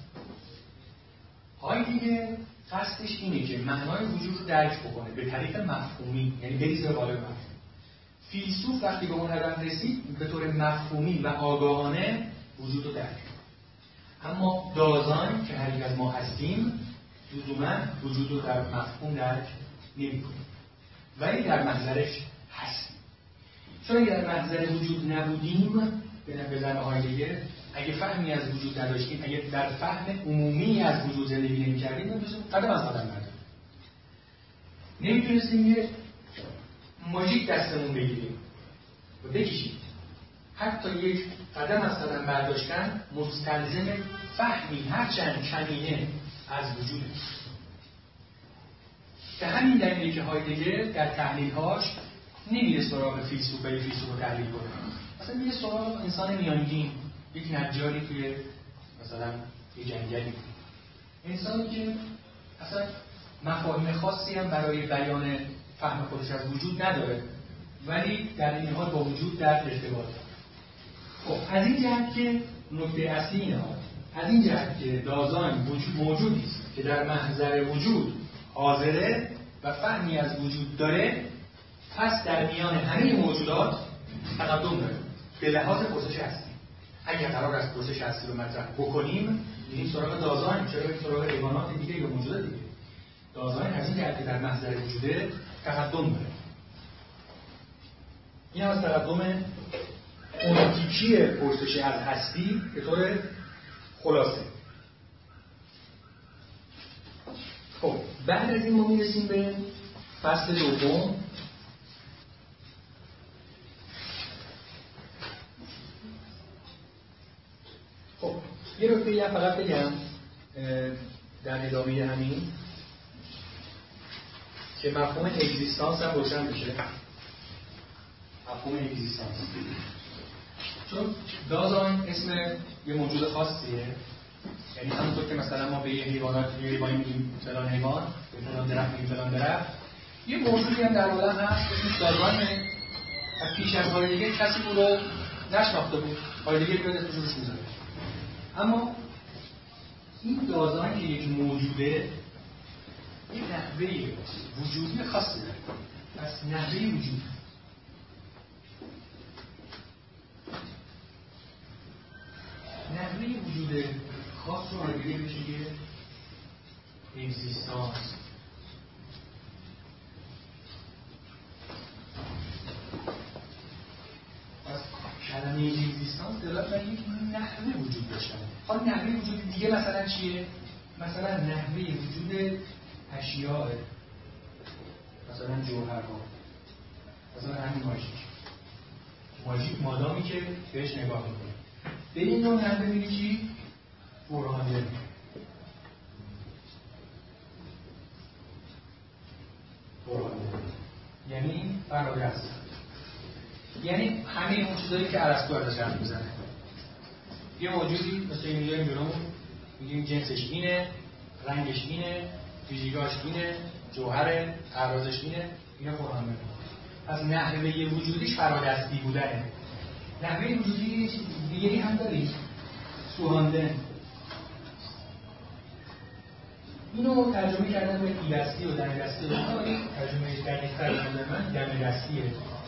هایدگر قصدش اینه که معنای وجود رو درک بکنه به طریق مفهومی، یعنی بریزه به قالب مفهومی. فیلسوف وقتی به اون هدف رسید به طور مفهومی و آگاهانه وجود رو درک کنه. اما دازاین که هر یک از ما هستیم لزوما وجود رو در مفهوم درک نمی‌کنه ولی در محضرش هستیم. چون اگر در محضر وجود نبودیم به نظر هایدگر اگه فهمی از وجود نداشتیم، اگه در فهم عمومی از وجود زندگی نمی‌کردیم نمی‌تونستیم قدم از قدم برداریم. نمی‌تونستیم یه ماژیک دستمون بگیریم و بکشیم. حتی یک قدم از قدم برداشتن مستلزم فهمی هرچند کمینه از وجود است. به همین دلیلی که هایدگر در تحلیل‌هاش نمیره سراغ فیلسوف و فیلسوف رو تحلیل کنه. مثلا میره سراغ انسان میانگین، یک نجاری توی مثلا یک جنگلی، انسانی که اصلا مفاهیم خاصی هم برای بیان فهم خودش از وجود نداره ولی در این حال با وجود در ارتباط. خب از این جهت که نکته اصلی اینه ها از این جهت که دازاین وجود موجودی است که در محضر وجود حاضره و فهمی از وجود داره، پس در میان همه موجودات تقدم داره به لحاظ پرسش هستی. اگر قرار است پرسش هستی رو مطرح بکنیم میریم سراغ دازاین، چرا بریم سراغ حیوانات دیگه یا موجودات دیگه؟ دازاین از این جهت که در محضر وجوده تقدم داره. این از تقدم اونتیکی پرسش از هستی به طور خلاصه. خب بعد از این ما میرسیم به فصل دوم. خب یه نکته یه فقط بگم در ادامه همین که مفهوم اگزیستانس هم روشن بشه. مفهوم اگزیستانس چون دازاین اسم یه موجود خاصیه، یعنی همونطور که مثلا ما به یه حیوانات یه حیوانی میگیم فلان حیوان، به فلان درخت میگیم فلان درخت، یه موجودی هم در عالم هست اسمش دازاینه. از پیش از هایدگر کسی اون رو نشناخته بود، هایدگر بیاد اسمش روش میذاره. اما این دازاین که یک موجوده یه نحوه وجودی خاصی داره. پس نحوه وجود نحوه وجود خاص رو هایدگر بهش میگه اگزیستانس. پس کلمه اگزیستانس دلالت بر یک نحوه وجود داشتن. حالا نحوه وجود دیگه مثلا چیه؟ مثلا نحوه وجود اشیاء، مثلا جوهرها، مثلا همین ماژیک. ماژیک مادامی که بهش نگاه میکنه به این نوع نحوه میگه چی؟ برهانه. برهانه یعنی فرادست، یعنی همه اون چیزایی که ارسطو ازش حرف میزنه. یه موجودی مثل این میذاریم جلومون میگیم جنسش اینه، رنگش اینه، ویژگی‌هاش اینه، جوهر اعراضش اینه، اینا برهانه. پس نحوه وجودیش فرادستی بودنه. نحوه وجودی دیگری هم داریم، سوهاندن. اینو ترجمه کردن به پیدستی و دم دستی و ترجمه دقیق تر من دم دستیه.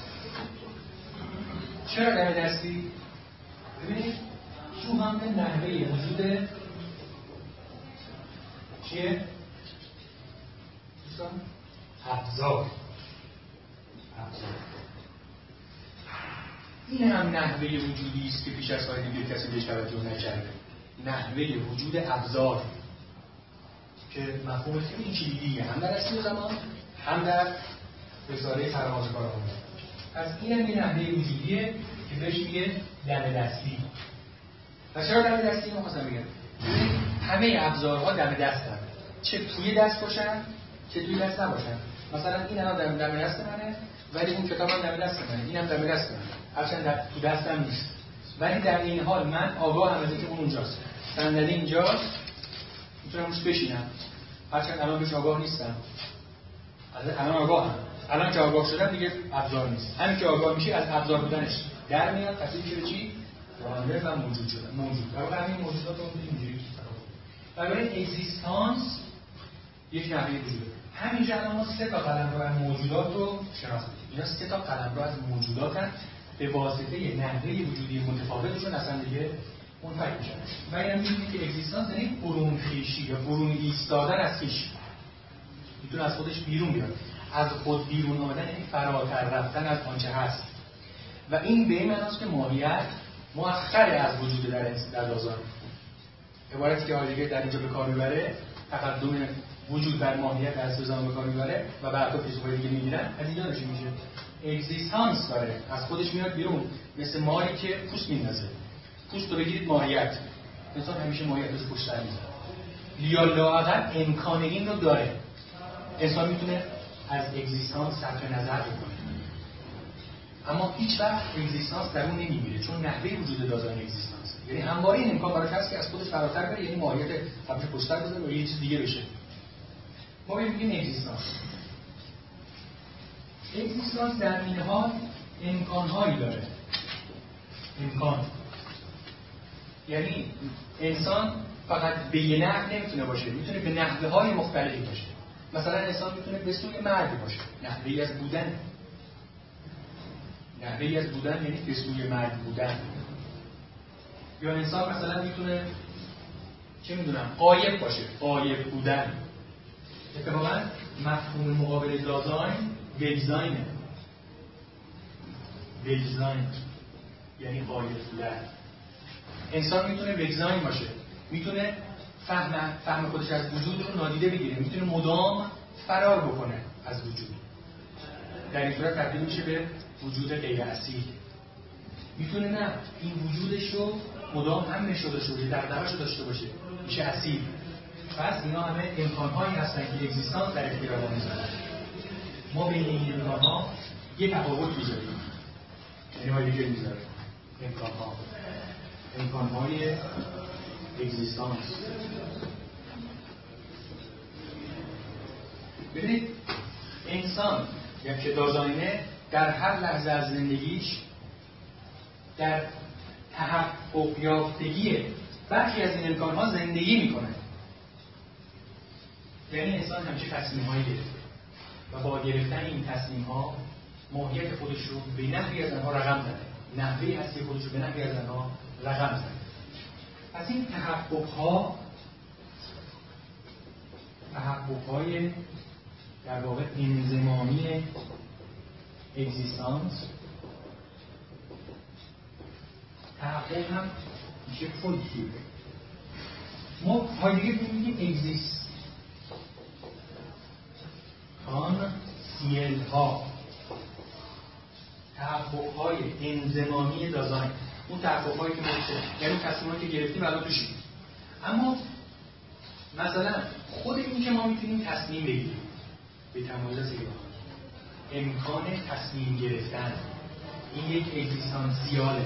چرا دم دستی؟ ببینید سوهاندن نحوه وجود چیه؟ دوستان؟ ابزار. ابزار. این هم نحوه وجودی است که پیش از هایدگر کسی بهش توجه نکرده. نحوه وجود ابزار که مفهوم خیلی کلیدیه هم در اصلی زمان هم در رساله پرواز کارآمد. از این هم یه نحوه وجودیه که بهش میگه دم دستی. و چرا دم دستی؟ من خواستم بگم همه ابزارها دم دست دارن، چه توی دست باشن چه توی دست نباشن. مثلا این الان دم دم دست منه ولی اون کتاب هم دم دست منه، اینم دم دست منه، هرچند در تو دستم نیست، ولی در این حال من آگاه هم از اینکه اون اونجاست. صندلی اینجاست، میتونم روش بشینم، هرچند الان بهش آگاه نیستم. الان آگاه هم. الان که آگاه شدم دیگه ابزار نیست. همین که آگاه میشه از ابزار بودنش در میاد، تبدیل میشه به چی؟ رانده و موجود شدن. موجود. در واقع همین موجودات رو اینجوری برای اگزیستانس یک نحوه وجوده. همینجا الان ما سه تا قلمرو موجودات رو شناختیم. اینا سه تا قلمرو از موجوداتن به واسطه نحوه وجودی متفاوتشون اصلا دیگه منفک میشن. و این هم می‌بینید که اگزیستانس یعنی برون خویشی یا برون ایستادن از خویش. میتونه از خودش بیرون بیاد. از خود بیرون آمدن یعنی فراتر رفتن از آنچه هست. و این به این معناست که ماهیت مؤخر از وجود در در دازاین. عبارتی که هایدگر در اینجا به کار میبره، تقدم وجود بر ماهیت از دازاین به کار میبره و بعدا فیلسوفای دیگه میگیرن، از اینجا نشون میشه. اگزیستانس داره، از خودش میاد بیرون، مثل ماری که پوست میندازه. پوست رو بگیرید ماهیت. انسان همیشه ماهیتش پشت سر میذاره. یا لااقل امکان این رو داره. انسان میتونه از اگزیستانس صرف نظر بکنه. اما هیچ وقت اگزیستانس در اون نمیمیره، چون نحوه وجود دازاین اگزیستانس. یعنی همواره این امکان براش هست که از خودش فراتر بره، یعنی ماهیت قبلش پشت سر بذاره و یه چیز دیگه بشه. ما میگیم اگزیستانس. اگزیستانس در این حال امکان‌هایی داره. امکان یعنی انسان فقط به یه نحو نمیتونه باشه، میتونه به نحوه های مختلفی باشه. مثلا انسان میتونه به سوی مرگ باشه، نحوه‌ای از بودن. نحوه‌ای از بودن یعنی به سوی مرگ بودن. یا انسان مثلا میتونه چه میدونم غایب باشه، غایب بودن. اتفاقا مفهوم مقابل دازاین وگزاینه. وگزاین یعنی غایب بودن. انسان میتونه وگزاین باشه، میتونه فهم فهم خودش از وجود رو نادیده بگیره، میتونه مدام فرار بکنه از وجود. در این صورت تبدیل میشه به وجود غیر اصیل. میتونه نه این وجودش رو مدام هم نشده شده دغدغه‌اش رو داشته باشه، میشه اصیل. پس اینا همه امکان‌هایی هستن که اگزیستانس در اختیار ما میذاره. ما بین این امکان‌ها یه تفاوت میذاریم. یعنی هایدگر میذاره امکان‌ها امکان‌های اگزیستانس. ببینید انسان یا که دازاینه در هر لحظه از زندگیش در تحقق یافتگی برخی از این امکان‌ها زندگی میکنه. یعنی انسان همیشه تصمیم‌هایی گرفته و با گرفتن این تصمیم‌ها ماهیت خودش رو به نحوی از آنها رقم زده، نحوی هستی خودش رو به نحوی از آنها رقم زده. از این تحقق‌ها تحقق‌های در واقع انضمامی اگزیستانس، تحقق هم میشه فولکیو. ما هایدگر میگیم اگزیست آن سیل ها، تحقق های انضمامی دازاین، اون تحقق هایی که ما یعنی تصمیماتی که گرفتیم الان توشیم. اما مثلا خود این که ما میتونیم تصمیم بگیریم به تمایز سیل ها، امکان تصمیم گرفتن، این یک اگزیستانسیاله.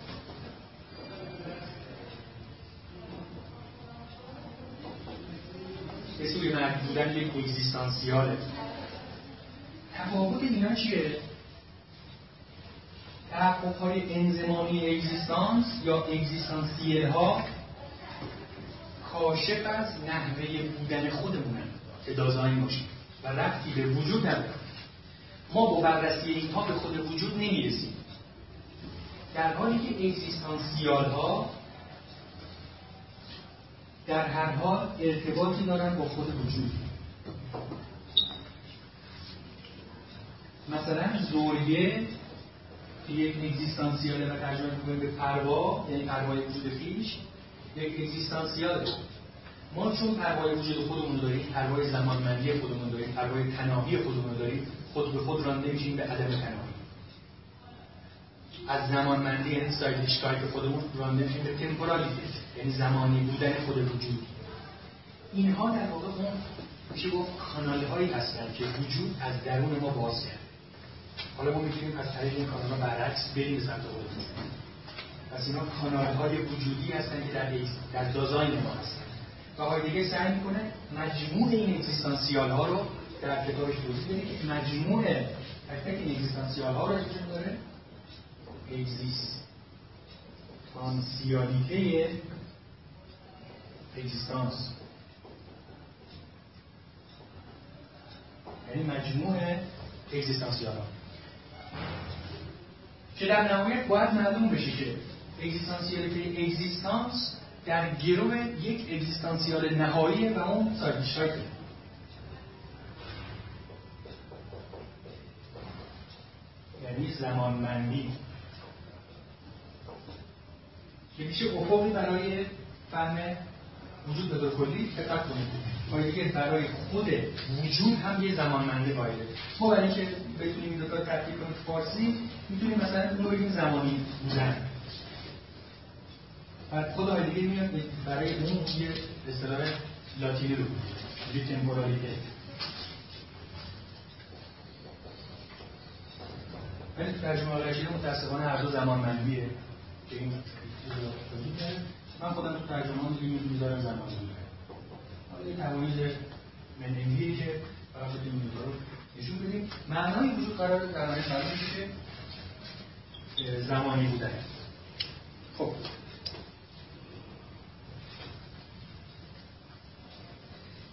به سوی مرگ بودن یک اگزیستانسیاله. تفاوت اینا چیه؟ تحقق‌های انضمامی اگزیستانس یا اگزیستانسیل ها کاشف از نحوه بودن خودمونن که دازاین باشیم و ربطی به وجود نداره. ما با بررسی اینها به خود وجود نمیرسیم، در حالی که اگزیستانسیال ها در هر حال ارتباطی دارن با خود وجود. مثلا زوریه که یک اگزیستانسیاله و ترجمه می‌کنیم به پروا، یعنی پروای وجود خویش، یک اگزیستانسیاله. ما چون پروای وجود خودمون داریم، پروای زمانمندی خودمون داریم، پروای تناهی خودمون داریم، خود به خود رانده میشیم به عدم تناهی. از زمانمندی یعنی سایدیشکایی که خودمون رانده میشیم به تمپورالیتی، یعنی زمانی بودن خود وجود. اینها در واقع اون میشه گفت کانال هایی هستن که وجود از درون ما باز کرد. حالا ما میتونیم از طریق این کانال ها برعکس بریم به سمت خود وجود. پس اینا کانال های وجودی هستن که در در دازاین ما هستن. و هایدگر سعی میکنه مجموع این اگزیستانسیال ها رو در کتابش توضیح بده که مجموع تک تک این اگزیستانسیال ها رو از چه داره؟ اگزیستانسیالیته اگزیستانس، یعنی مجموع اگزیستانسیال ها که در نهایت باید معلوم بشه که اگزیستانسیالیته اگزیستانس در گروه یک اگزیستانسیال نهایی و اون سایدیشکایته. یعنی زمانمندی که میشه افقی برای فهم وجود به طور کلی. دقت کنید هایدگر برای خود وجود هم یه زمانمنده قائله. ما برای اینکه بتونیم این دو تا ترکیب کنیم فارسی میتونیم مثلا اون رو بگیم زمانی بودن. بعد خود هایدگر میاد برای اون یه اصطلاح لاتینی رو میگه تمپورالیته. ولی ترجمه آلشیر متاسفانه هر دو زمانمندیه که این وجود داره. من خودم تو ترجمه ها دیگه میذارم زمانمندی. حالا یه تمایز منهجیه که فقط بتونیم این رو نشون بدیم. معنای وجود قراره در معنی معلوم بشه که زمانی بودن. خب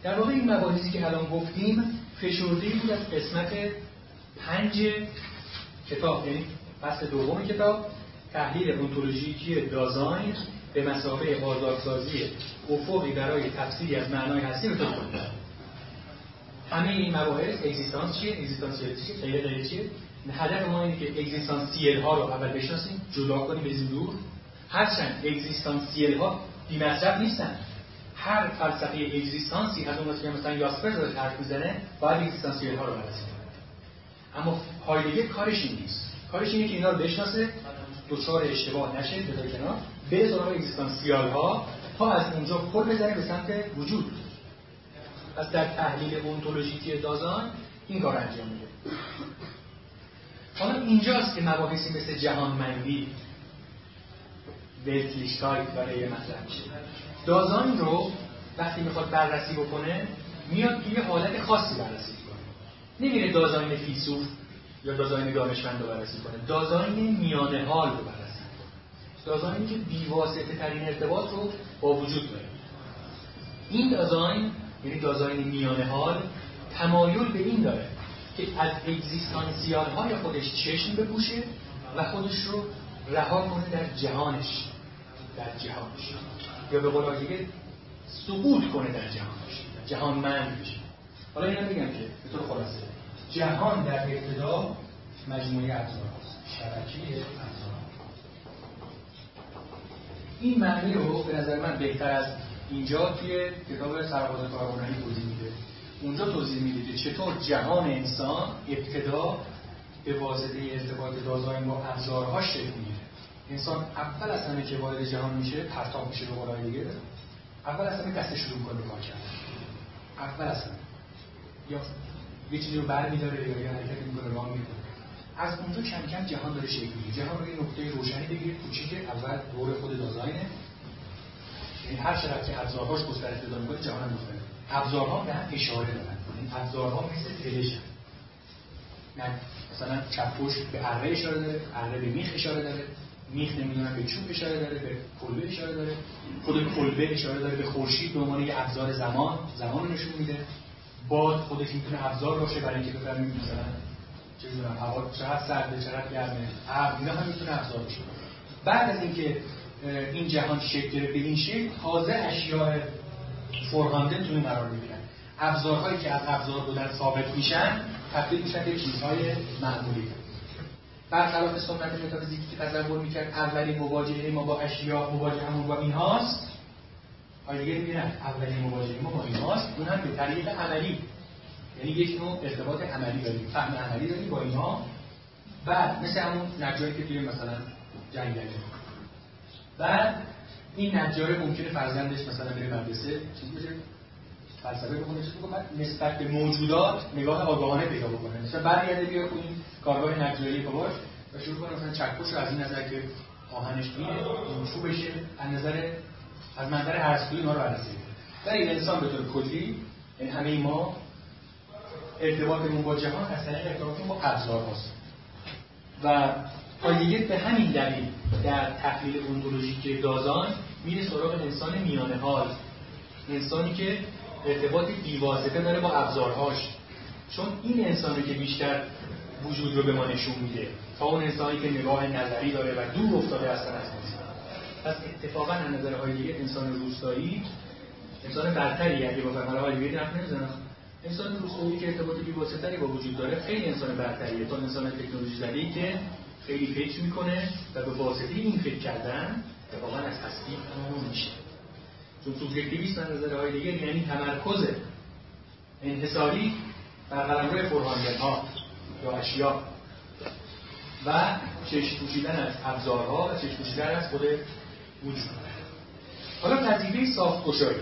در واقع این مباحثی که الان گفتیم فشرده بود از قسمت پنج کتاب، یعنی فصل دوم کتاب، تحلیل اونتولوژیکی دازاین به مثابه بازارسازی افقی برای تفسیری از معنای هستی رو توضیح می‌دم. همه این مباحث اگزیستانس چیه، اگزیستانسیالیتی چیه، غیر غیر چیه. هدف ما اینه که اگزیستانسیل ها رو اول بشناسیم، جدا کنیم، بزنیم دور. هرچند اگزیستانسیل ها بی‌مصرف نیستن. هر فلسفه اگزیستانسی از اون که مثلا یاسپر داره حرف میزنه، باید اگزیستانسیل ها رو بررسی کنه. اما هایدگر کارش این نیست. کارش اینه که اینا رو بشناسه، دچار اشتباه نشه، بذاره کنار، به سراغ اگزیستانسیال ها تا از اونجا پل بزنه به سمت وجود. پس در تحلیل اونتولوژیکی دازاین این کار انجام میده. حالا اینجاست که مباحثی مثل جهانمندی، ولتلیشتایت و غیره مطرح میشه. دازاین رو وقتی میخواد بررسی بکنه، میاد توی حالت خاصی بررسی کنه. نمیره دازاین فیلسوف یا دازاین دانشمند رو بررسی کنه. دازاین میانه حال رو بررسی کنه. دازاینی که بی‌واسطه ترین ارتباط رو با وجود داره. این دازاین، یعنی دازاین میانه حال، تمایل به این داره که از اگزیستانسیال های خودش چشم بپوشه و خودش رو رها کنه در جهانش، در جهانش، یا به قول دیگه سقوط کنه در جهانش، جهانمند بشه. حالا اینا میگم که به طور خلاصه جهان در ابتدا مجموعه ابزار هست، شبکه ابزار. این معنی رو به نظر من بهتر از اینجا توی کتاب سرباز کارآفرینی توضیح میده. اونجا توضیح میده که چطور جهان انسان ابتدا به واسطه ارتباط دازاین با ابزارهاش شکل میگیره. انسان اول از همه که وارد جهان میشه، پرتاب میشه به قولای دیگه، اول از همه دست شروع میکنه به کار کردن. اول از همه یا یه چیزی رو برمی‌داره یا یه حرکتی میکنه راه میره. از اونجا کم کم جهان داره شکل میگیره. جهان رو یه نقطه روشنی بگیرید، کوچیکه، اول دور خود دازاینه. یعنی هر چقدر که ابزارهاش گسترش پیدا می‌کنه، جهان هم گسترش. ابزارها به هم اشاره دارن. این ابزارها مثل تلشن. نه مثلا چپوش به اره اشاره داره، اره به میخ اشاره داره، میخ نمیدونم به چوب اشاره داره، به کلبه اشاره داره، خود کلبه اشاره داره به خورشید به عنوان یک ابزار زمان، زمان رو نشون میده. باد خودش میتونه ابزار باشه برای اینکه بفهمیم مثلا چه میدونم هوا چقدر سرده، چقدر گرمه، ابر اینا هم میتونه ابزار باشه. بعد از اینکه این جهان شکل گرفت به این شکل، تازه اشیاء فورهاندن تو این قرار میگیرن. ابزارهایی که از ابزار بودن ثابت میشن تبدیل میشن به چیزهای معمولی. برخلاف سنت متافیزیکی که تصور میکرد اولین مواجهه ما با اشیاء مواجهمون با این هاست، هایدگر میگه نه، اولین مواجهه ما با این هاست، اون هم به طریق عملی، یعنی یک نوع ارتباط عملی داریم، فهم عملی داریم با اینها. بعد مثل همون نجاری که توی مثلا جنگله، بعد این نجار ممکنه فرزندش مثلا بره مدرسه چیز بشه، فلسفه بخونه، چیز بکنه، نسبت به موجودات نگاه آگاهانه پیدا بکنه. مثلا برگرده بیا تو این کارگاه نجاری باباش و شروع کنه مثلا چکش رو از این نظر که آهنش میره، این چوبشه، از نظر از منظر هرسوی اینا رو بررسی کنه. در این انسان به طور کلی، یعنی همه ما ارتباطمون با جهان از طریق ارتباطمون با ابزار هاست. و هایدگر به همین دلیل در تحلیل اونتولوژیک دازاین میره سراغ انسان میانه حال، انسانی که ارتباط بی‌واسطه داره با ابزارهاش، چون این انسانی که بیشتر وجود رو به ما نشون میده تا اون انسانی که نگاه نظری داره و دور افتاده اصلا از انسان. پس اتفاقا از نظر هایدگر انسان روستایی انسان برتری، اگه با فرمان هایدگر حرف نمیزنم، انسان روستایی که ارتباط بی‌واسطه‌ای با وجود داره خیلی انسان برتریه تا انسان تکنولوژی زده‌ای که خیلی فکر میکنه و به واسطه این فکر کردن واقعا از هستی ممنون میشه. چون سوبژکتیویسم از نظر هایدگر یعنی تمرکز انحصاری بر قلمرو فورهاندن‌ها یا اشیاء و چشم پوشیدن از ابزارها و چشم پوشیدن از خود وجود. حالا پذیرش ساخت‌گشایی.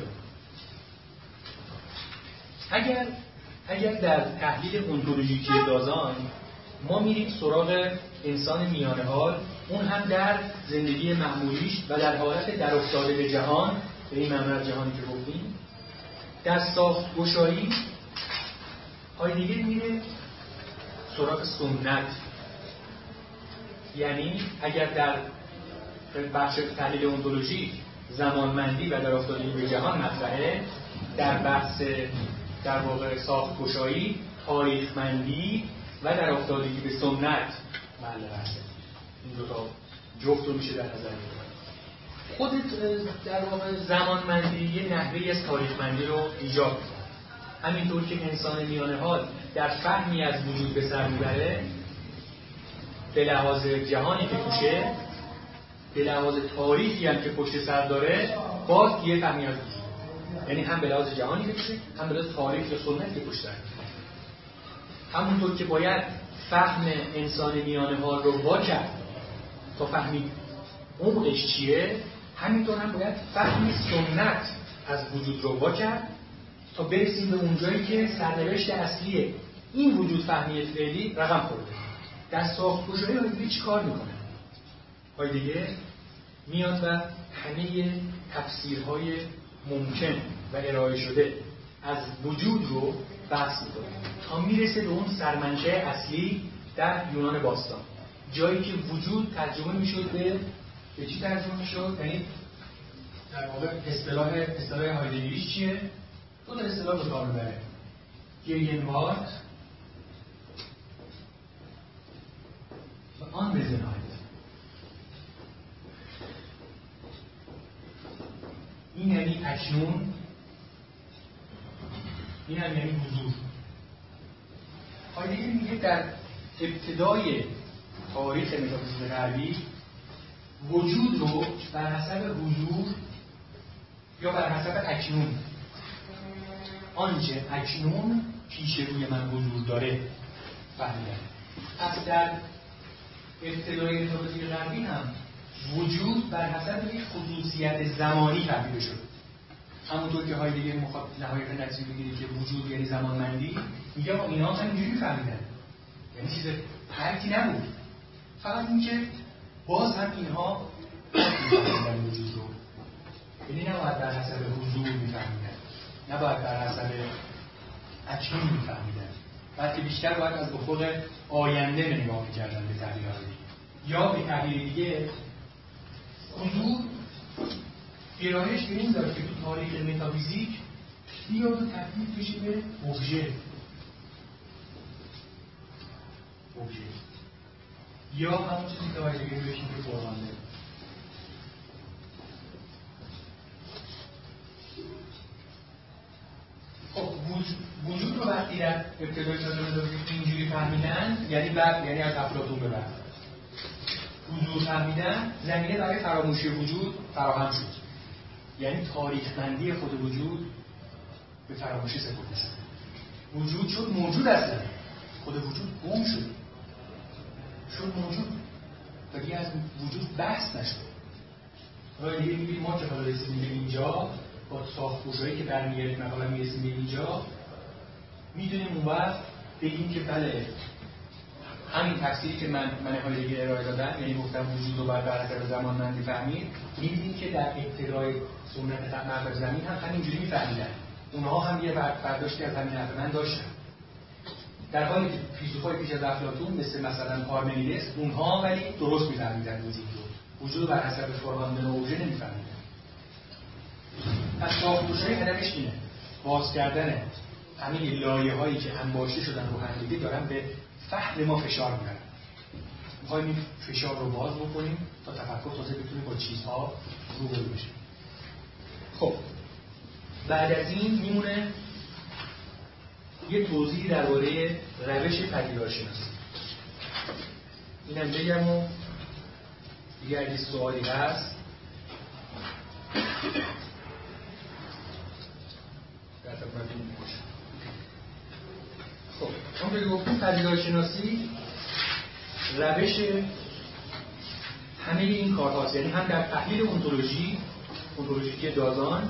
اگر اگر در تحلیل اونتولوژیکی دازاین ما میریم سراغ انسان میانه حال، اون هم در زندگی معمولیش و در حالت در افتاده به جهان، به این معنی جهانی که گفتیم، در ساخت‌گشایی هایدگر میره سراغ سنت. یعنی اگر در بخش تحلیل اونتولوژی زمانمندی و در افتادگی به جهان مطرحه، در بحث در واقع ساخت‌گشایی تاریخ‌مندی و در افتادگی به سنت محل بحثه. این دو تا جفت رو میشه در نظر گرفت. خودت در واقع زمانمندی یه نحوهی از تاریخ‌مندی رو ایجاد می‌کنه. همینطور که انسان میانه حال در فهمی از وجود به سر میبره به لحاظ جهانی که توشه، به لحاظ تاریخی هم که پشت سر داره، باز یه فهمی از وجود، یعنی هم به لحاظ جهانی که توشه، هم به لحاظ تاریخ یا سنت که پشت سر داره. همونطور که باید فهم انسان میانه حال رو وا کرد تا فهمید عمقش چیه، همینطور هم باید فهم سنت از وجود رو وا کرد تا برسیم به اونجایی که سرنوشت اصلی این وجود فهمی فعلی رقم خورده. در ساخت‌گشایی هایدگر چی کار میکنه؟ هایدگر میاد و همه تفسیرهای ممکن و ارائه شده از وجود رو بحث میکنه تا میرسه به اون سرمنشأ اصلی در یونان باستان، جایی که وجود ترجمه میشد به به چی ترجمه میشد؟ یعنی در واقع اصطلاح اصطلاح هایدگریش چیه؟ دو تا اصطلاح به کار میبره. گگنوارت و آنویزنهایت. این یعنی اکنون، این هم یعنی حضور. هایدگر میگه در ابتدای تاریخ متافیزیک غربی وجود رو بر حسب حضور یا بر حسب اکنون، آنچه اکنون پیش روی من حضور داره فهمیدن. پس در ابتدای متافیزیک غربی هم وجود بر حسب یک خصوصیت زمانی فهمیده شد. همونطور که هایدگر مخاطب نهایت نتیجه میگیره که وجود یعنی زمانمندی، میگه ما اینا هم اینجوری فهمیدن، یعنی چیز پرتی نبود، فقط اینکه باز هم اینها میفهمیدن وجود رو، یعنی نباید بر حسب حضور میفهمیدن، نباید بر حسب اکنون میفهمیدن، بلکه بیشتر باید از افق آینده نگاه میکردن به تعبیر هایدگر. یا به تعبیر دیگه حضور گرایش به این داره که تو تاریخ متافیزیک بیاد و تبدیل بشه به ابژه ابژه یا همون چیزی که هایدگر بهش میگه فرمانده. خب وجود رو وقتی در ابتدای تاریخ متافیزیک اینجوری فهمیدن، یعنی بعد یعنی از افلاطون به بعد حضور فهمیدن، زمینه برای فراموشی وجود فراهم شد. یعنی تاریخ‌مندی خود وجود به فراموشی سپرده شد. وجود شد موجود اصلا، خود وجود گم شد شد موجود و دیگه از وجود بحث نشد. حالا دیگه میگیم ما که حالا رسیدیم به اینجا با ساخت‌گشایی که برمیگردیم حالا میرسیم به اینجا، میدونیم اون وقت بگیم که بله همین تفسیری که من من هایدگر ارائه دادم، یعنی گفتم وجود رو باید بر حسب زمانمندی فهمید، می‌بینیم که در ابتدای سنت مغرب زمین هم همینجوری می‌فهمیدن. اونها هم یه برداشتی از همین حرف من داشتن. در حالی که فیلسوفای پیش از افلاطون مثل مثلا پارمنیدس، اونها ولی درست می‌فهمیدن وجود رو. وجود رو بر حسب فرماندن و اوژه نمی‌فهمیدن. پس ساخت‌گشایی هدفش اینه، باز کردن همین لایه‌هایی که انباشته شدن رو همدیگه دارن به فهم ما فشار میارن. میخوایم این فشار رو باز بکنیم تا تفکر تازه بتونه با چیزها روبرو بشه. خب بعد از این میمونه یه توضیحی درباره روش پدیدارشناسی. اینم بگم و دیگه اگه سوالی هست در خدمتتون باشم. خب اون که گفتیم پدیدارشناسی روش همه این کارهاست، یعنی هم در تحلیل اونتولوژی اونتولوژیک دازان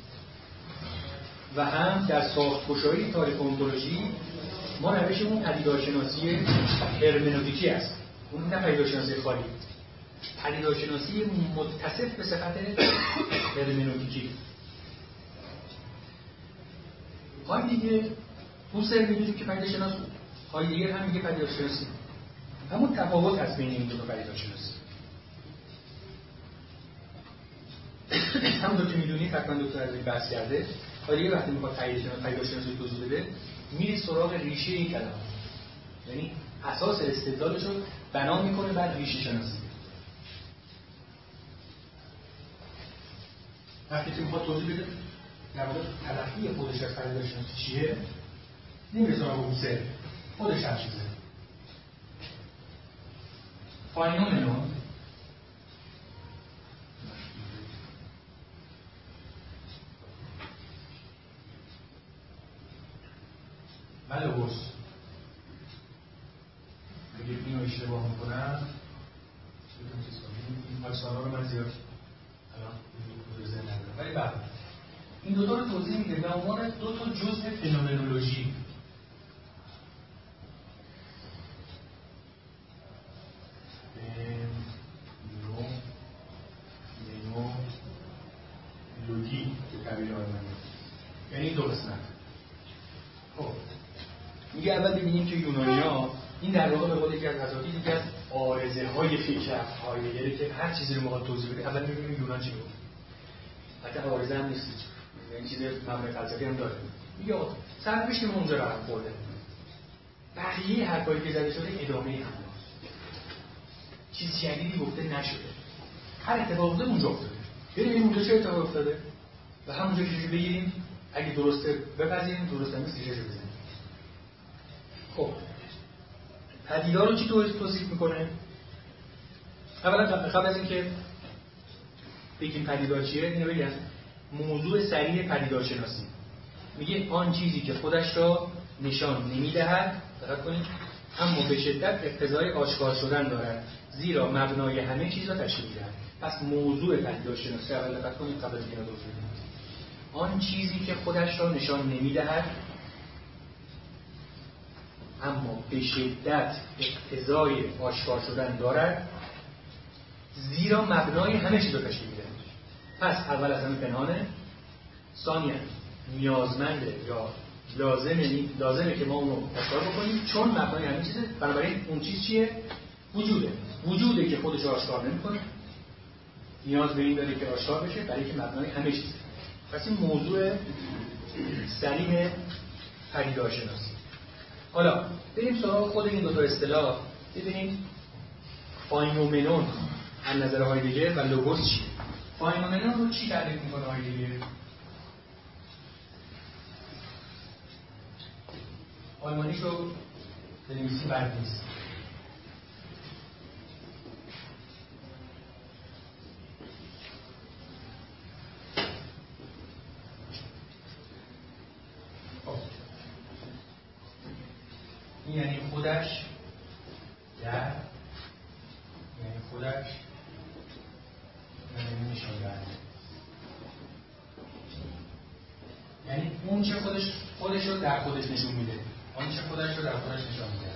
و هم در ساخت‌گشایی تاریخ اونتولوژی ما روشمون پدیدارشناسی هرمنوتیکی است. اون نه پدیدارشناسی خالی، پدیدارشناسی متصف به صفت هرمنوتیکی. هایدگر هوسر میگه که پدیدارشناس بود، هایدگر هم میگه پدیدارشناسی. همون تفاوت هست بین این دو تا پدیدارشناسی. همونطور که میدونید حتما دکتر عزیزی بحث کرده هایدگر وقتی میخواد پدیدارشناسی توضیح بده میره سراغ ریشه این کلمه، یعنی اساس استدلالش رو بنا میکنه بعد ریشه شناسی. وقتی که میخواد توضیح بده در واقع تلقی خودش از پدیدارشناسی چیه نمیره سراغ حسه خودش هر چیزه. فاینومنون و لوگوس. اگه اینو اشتباه میکنم این فاکسانا رو من زیاد الان رو ذهن ندارم، ولی بعد این دوتا رو توضیح میده به عنوان دو تا جزء فنومنولوژی. فنومنولوژی به تعبیر آلمانی یعنی دو قسمت. خب میگه اول ببینیم که یونانی‌ها این در واقع به قول یکی از اساتید یکی از عارضه‌های فکر هایدگره که هر چیزی رو می‌خواد توضیح بده اول می‌بینیم یونان چی گفت. حتی عارضه هم نیست، این چیز مبنای فلسفی هم داره. میگه سرنوشت ما اونجا رقم خورده، بقیه حرفایی که زده شده ادامه هم چیز جدیدی گفته نشده، هر اتفاق افتاده اونجا افتاده. ببینیم اونجا چه اتفاق افتاده و همونجا که بگیریم اگه درسته بپذیریم، درسته نیست ریشه بزنیم. خب پدیدا رو چی توصیف میکنه؟ اولا قبل از اینکه بگیم پدیدا چیه اینو بگم موضوع سریع پدیدارشناسی میگه آن چیزی که خودش را نشان نمیدهد، دقت کنید، اما به شدت اقتضای آشکار شدن دارد زیرا مبنای همه چیز را تشکیل می‌دهد. پس موضوع پدیدارشناسی اول دقت کنید قبل از اینکه توضیح بدیم آن چیزی که خودش را نشان نمیدهد اما به شدت اقتضای آشکار شدن دارد زیرا مبنای همه چیز رو تشکیل میده. پس اول از همه پنهانه، ثانیاً نیازمنده یا لازمه لازمه که ما اون رو آشکار بکنیم چون مبنای همه چیزه. بنابراین اون چیز چیه؟ وجوده. وجوده که خودش رو آشکار نمیکنه، نیاز به این داره که آشکار بشه برای که مبنای همه چیزه. پس این موضوع سریع پدیدارشناسی. حالا بریم سراغ خود این دو تا اصطلاح ببینیم فاینومنون از نظر هایدگر و لوگوس چی؟ فاینومنون رو چی تعریف میکنه هایدگر؟ آلمانیش رو بنویسیم بد نیست. این یعنی خودش در یعنی خودش یعنی نشان دهنده، یعنی اون چه خودش خودش رو در خودش نشون میده، اون چه خودش رو در خودش نشان میده.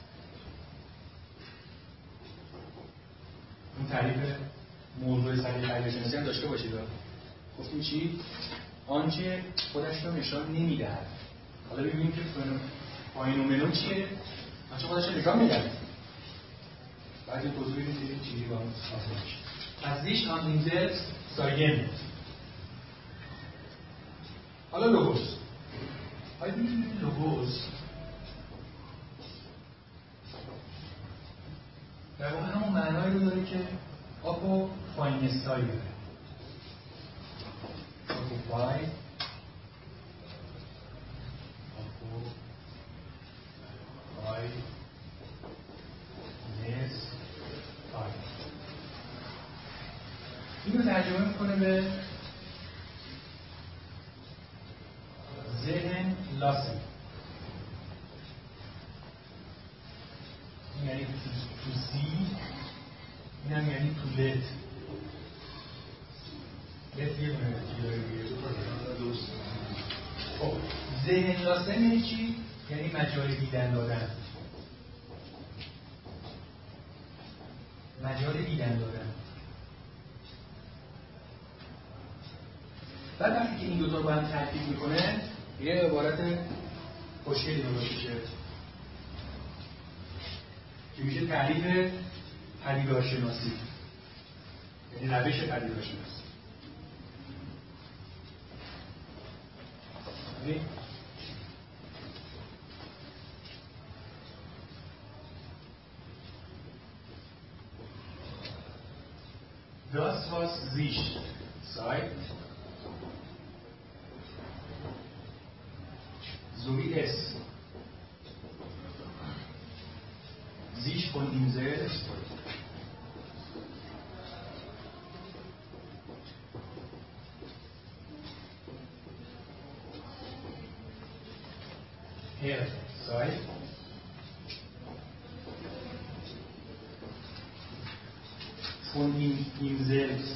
این تعریف موضوع سریع پدیدارشناسی هم داشته باشید. گفتیم چی؟ آنچه خودش رو نشان نمیدهد. حالا ببینیم که فاینومنون چیه؟ آنچه خودش رو نشان میدهد. بعد این توضیح بدیم که چیزی با هم حاصل میشه. از دیش آن این selbst سایم. حالا لوگوس. آیا ببینیم لوگوس در واقع همون معنایی رو داره که آپو فاینستای داره. آپو فای آپو فای نس فای اینو ترجمه میکنه به ذهن لاسن. این یعنی تو سی، این هم یعنی تو لت. لت یه بونه که داره بیه. خب ذهن لاسن یعنی چی؟ یعنی مجال دیدن دادن. مجال دیدن دادن. بعد وقتی که این دوتا رو با هم ترکیب میکنه یه عبارت خوشگلی رو میشه که میشه تعریف پدیدارشناسی، یعنی روش پدیدارشناسی. Das, was sich zeigt, sowie es sich von ihm selbst her zeigt, von ihm, ihm selbst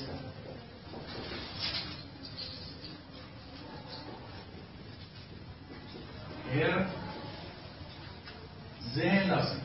her sehen lassen.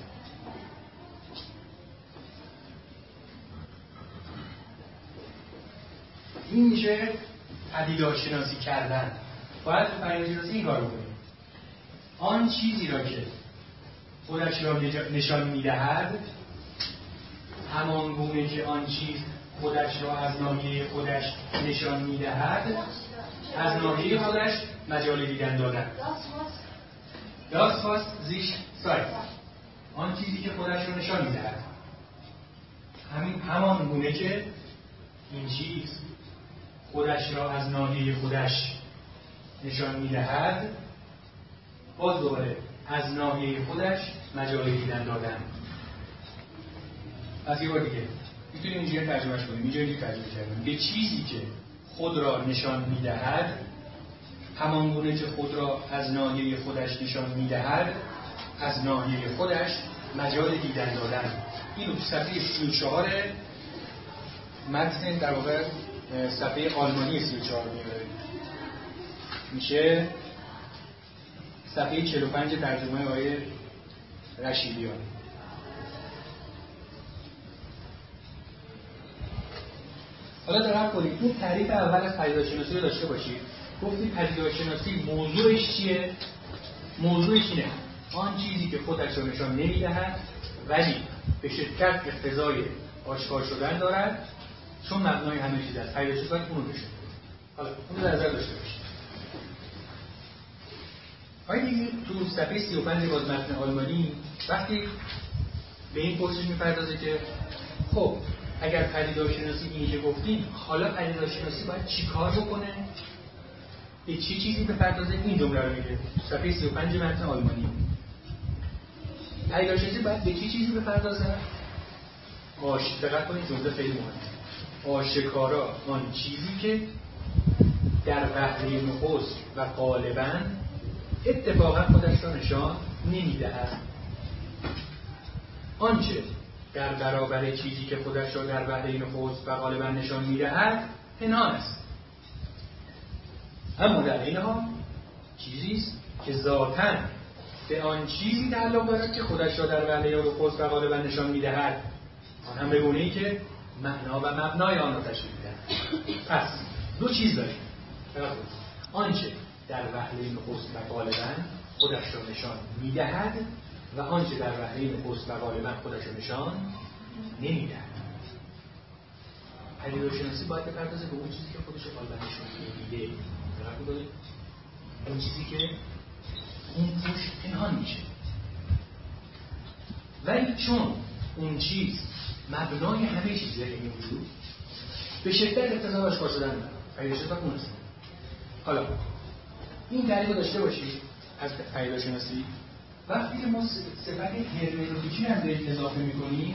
این میشه پدیدارشناسی کردن. باید تو پدیدارشناسی این کار بکنیم. آن چیزی را که خودش را نشان میدهد، همان گونه که آن چیز خودش را از ناحیه خودش نشان میدهد، از ناحیه خودش مجال دیدن دادن. Das was sich zeigt. آن چیزی که خودش را نشان میدهد، همین همان گونه که این چیز خودش را از ناحیه خودش نشان میدهد، باز دوباره از ناحیه خودش مجال دیدن دادن. از یه بار دیگه میتونیم اینجوری ترجمهش کنیم. اینجا اینجوری ترجمه کردیم: به چیزی که خود را نشان میدهد، همان گونه که خود را از ناحیه خودش نشان میدهد، از ناحیه خودش مجال دیدن دادن. اینو تو صفحه سی و چهار متن، در واقع صفحه آلمانی سی و چهار میاره، میشه صفحه چهل و پنج ترجمه آقای رشیدیان. حالا در هر کنید این تعریف اول از پدیدارشناسی رو داشته باشید. گفتیم پدیدارشناسی موضوعش چیه؟ موضوعش اینه: آن چیزی که خودش را نشان نمیدهد ولی به شدت اقتضای آشکار شدن دارد، چون مبنای همه چیز است. پدیدارشناسی باید اونو بشه. حالا اون رو در نظر داشته باشید. آیا دیگه تو صفحه سی و پنج باز متن آلمانی وقتی به این پرسش میپردازه که خب اگر پدیدارشناسی اینی که گفتیم، حالا پدیدارشناسی باید چی کار بکنه؟ به چی چیزی بپردازه؟ این جمله رو میگه صفحه سی و پنج متن آلمانی. پدیدارشناسی باید به چی چیزی بپردازه؟ آش دقت کنید، جمله خیلی مهمه. آشکارا آن چیزی که در بهره نخست و غالباً اتفاقا خودش را نشان نمیدهد. آنچه در برابر چیزی که خودش را در بهره نخست و غالباً نشان میدهد پنهان است، اما در این حال چیزی است که ذاتاً به آن چیزی تعلق دارد که خودش را در بهره نخست و غالباً نشان میدهد، آن هم به گونه‌ای که معنا و مبنای آن را تشکیل می‌دهد. پس دو چیز داریم: آنچه در وهله نخست و غالباً خودش را نشان می‌دهد و آنچه در وهله نخست و غالباً خودش را نشان نمی‌دهد. پدیدارشناسی باید بپردازه به اون چیزی که خودش را غالباً نشان نمی‌ده. اون چیزی که اون توش پنهان میشه. ولی چون اون چیز مبنای همه چیزه این وجود، به شدت اقتضا آشکار شدن داره. پدیدارشناسی باید اون است. حالا این تعریف رو داشته باشید از پدیدارشناسی. وقتی که ما صفت هرمنوتیکی هم بهش اضافه می‌کنیم،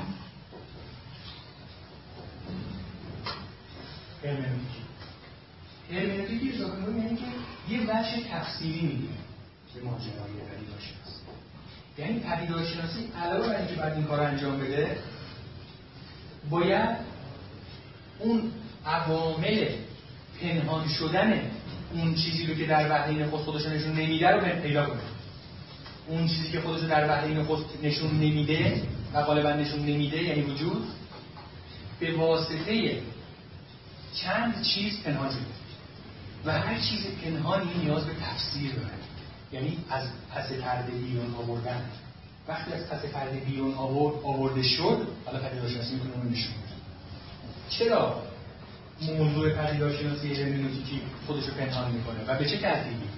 هرمنوتیکی هرمنوتیکی اضافه می‌کنیم یعنی که یه وجه تفسیری میدیم به ماجرای پدیدارشناسی. یعنی پدیدارشناسی علاوه بر اینکه باید این کار انجام بده، باید اون عوامل پنهان شدن اون چیزی رو که در وهله نخست خودش نشون نمیده رو پیدا کنه. اون چیزی که خودش در وهله نخست نشون نمیده و غالبا نشون نمیده یعنی وجود، به واسطه چند چیز پنهان شده و هر چیز پنهانی نیاز به تفسیر داره. یعنی از پس پرده بیرون آوردن. وقتی از پس پرده بیرون آورد آورده شد، حالا پدیدارشناسی میتونه اون نشون بده. چرا موضوع پدیدارشناسی هرمنوتیکی خودش رو پنهان میکنه و به چه ترتیبی؟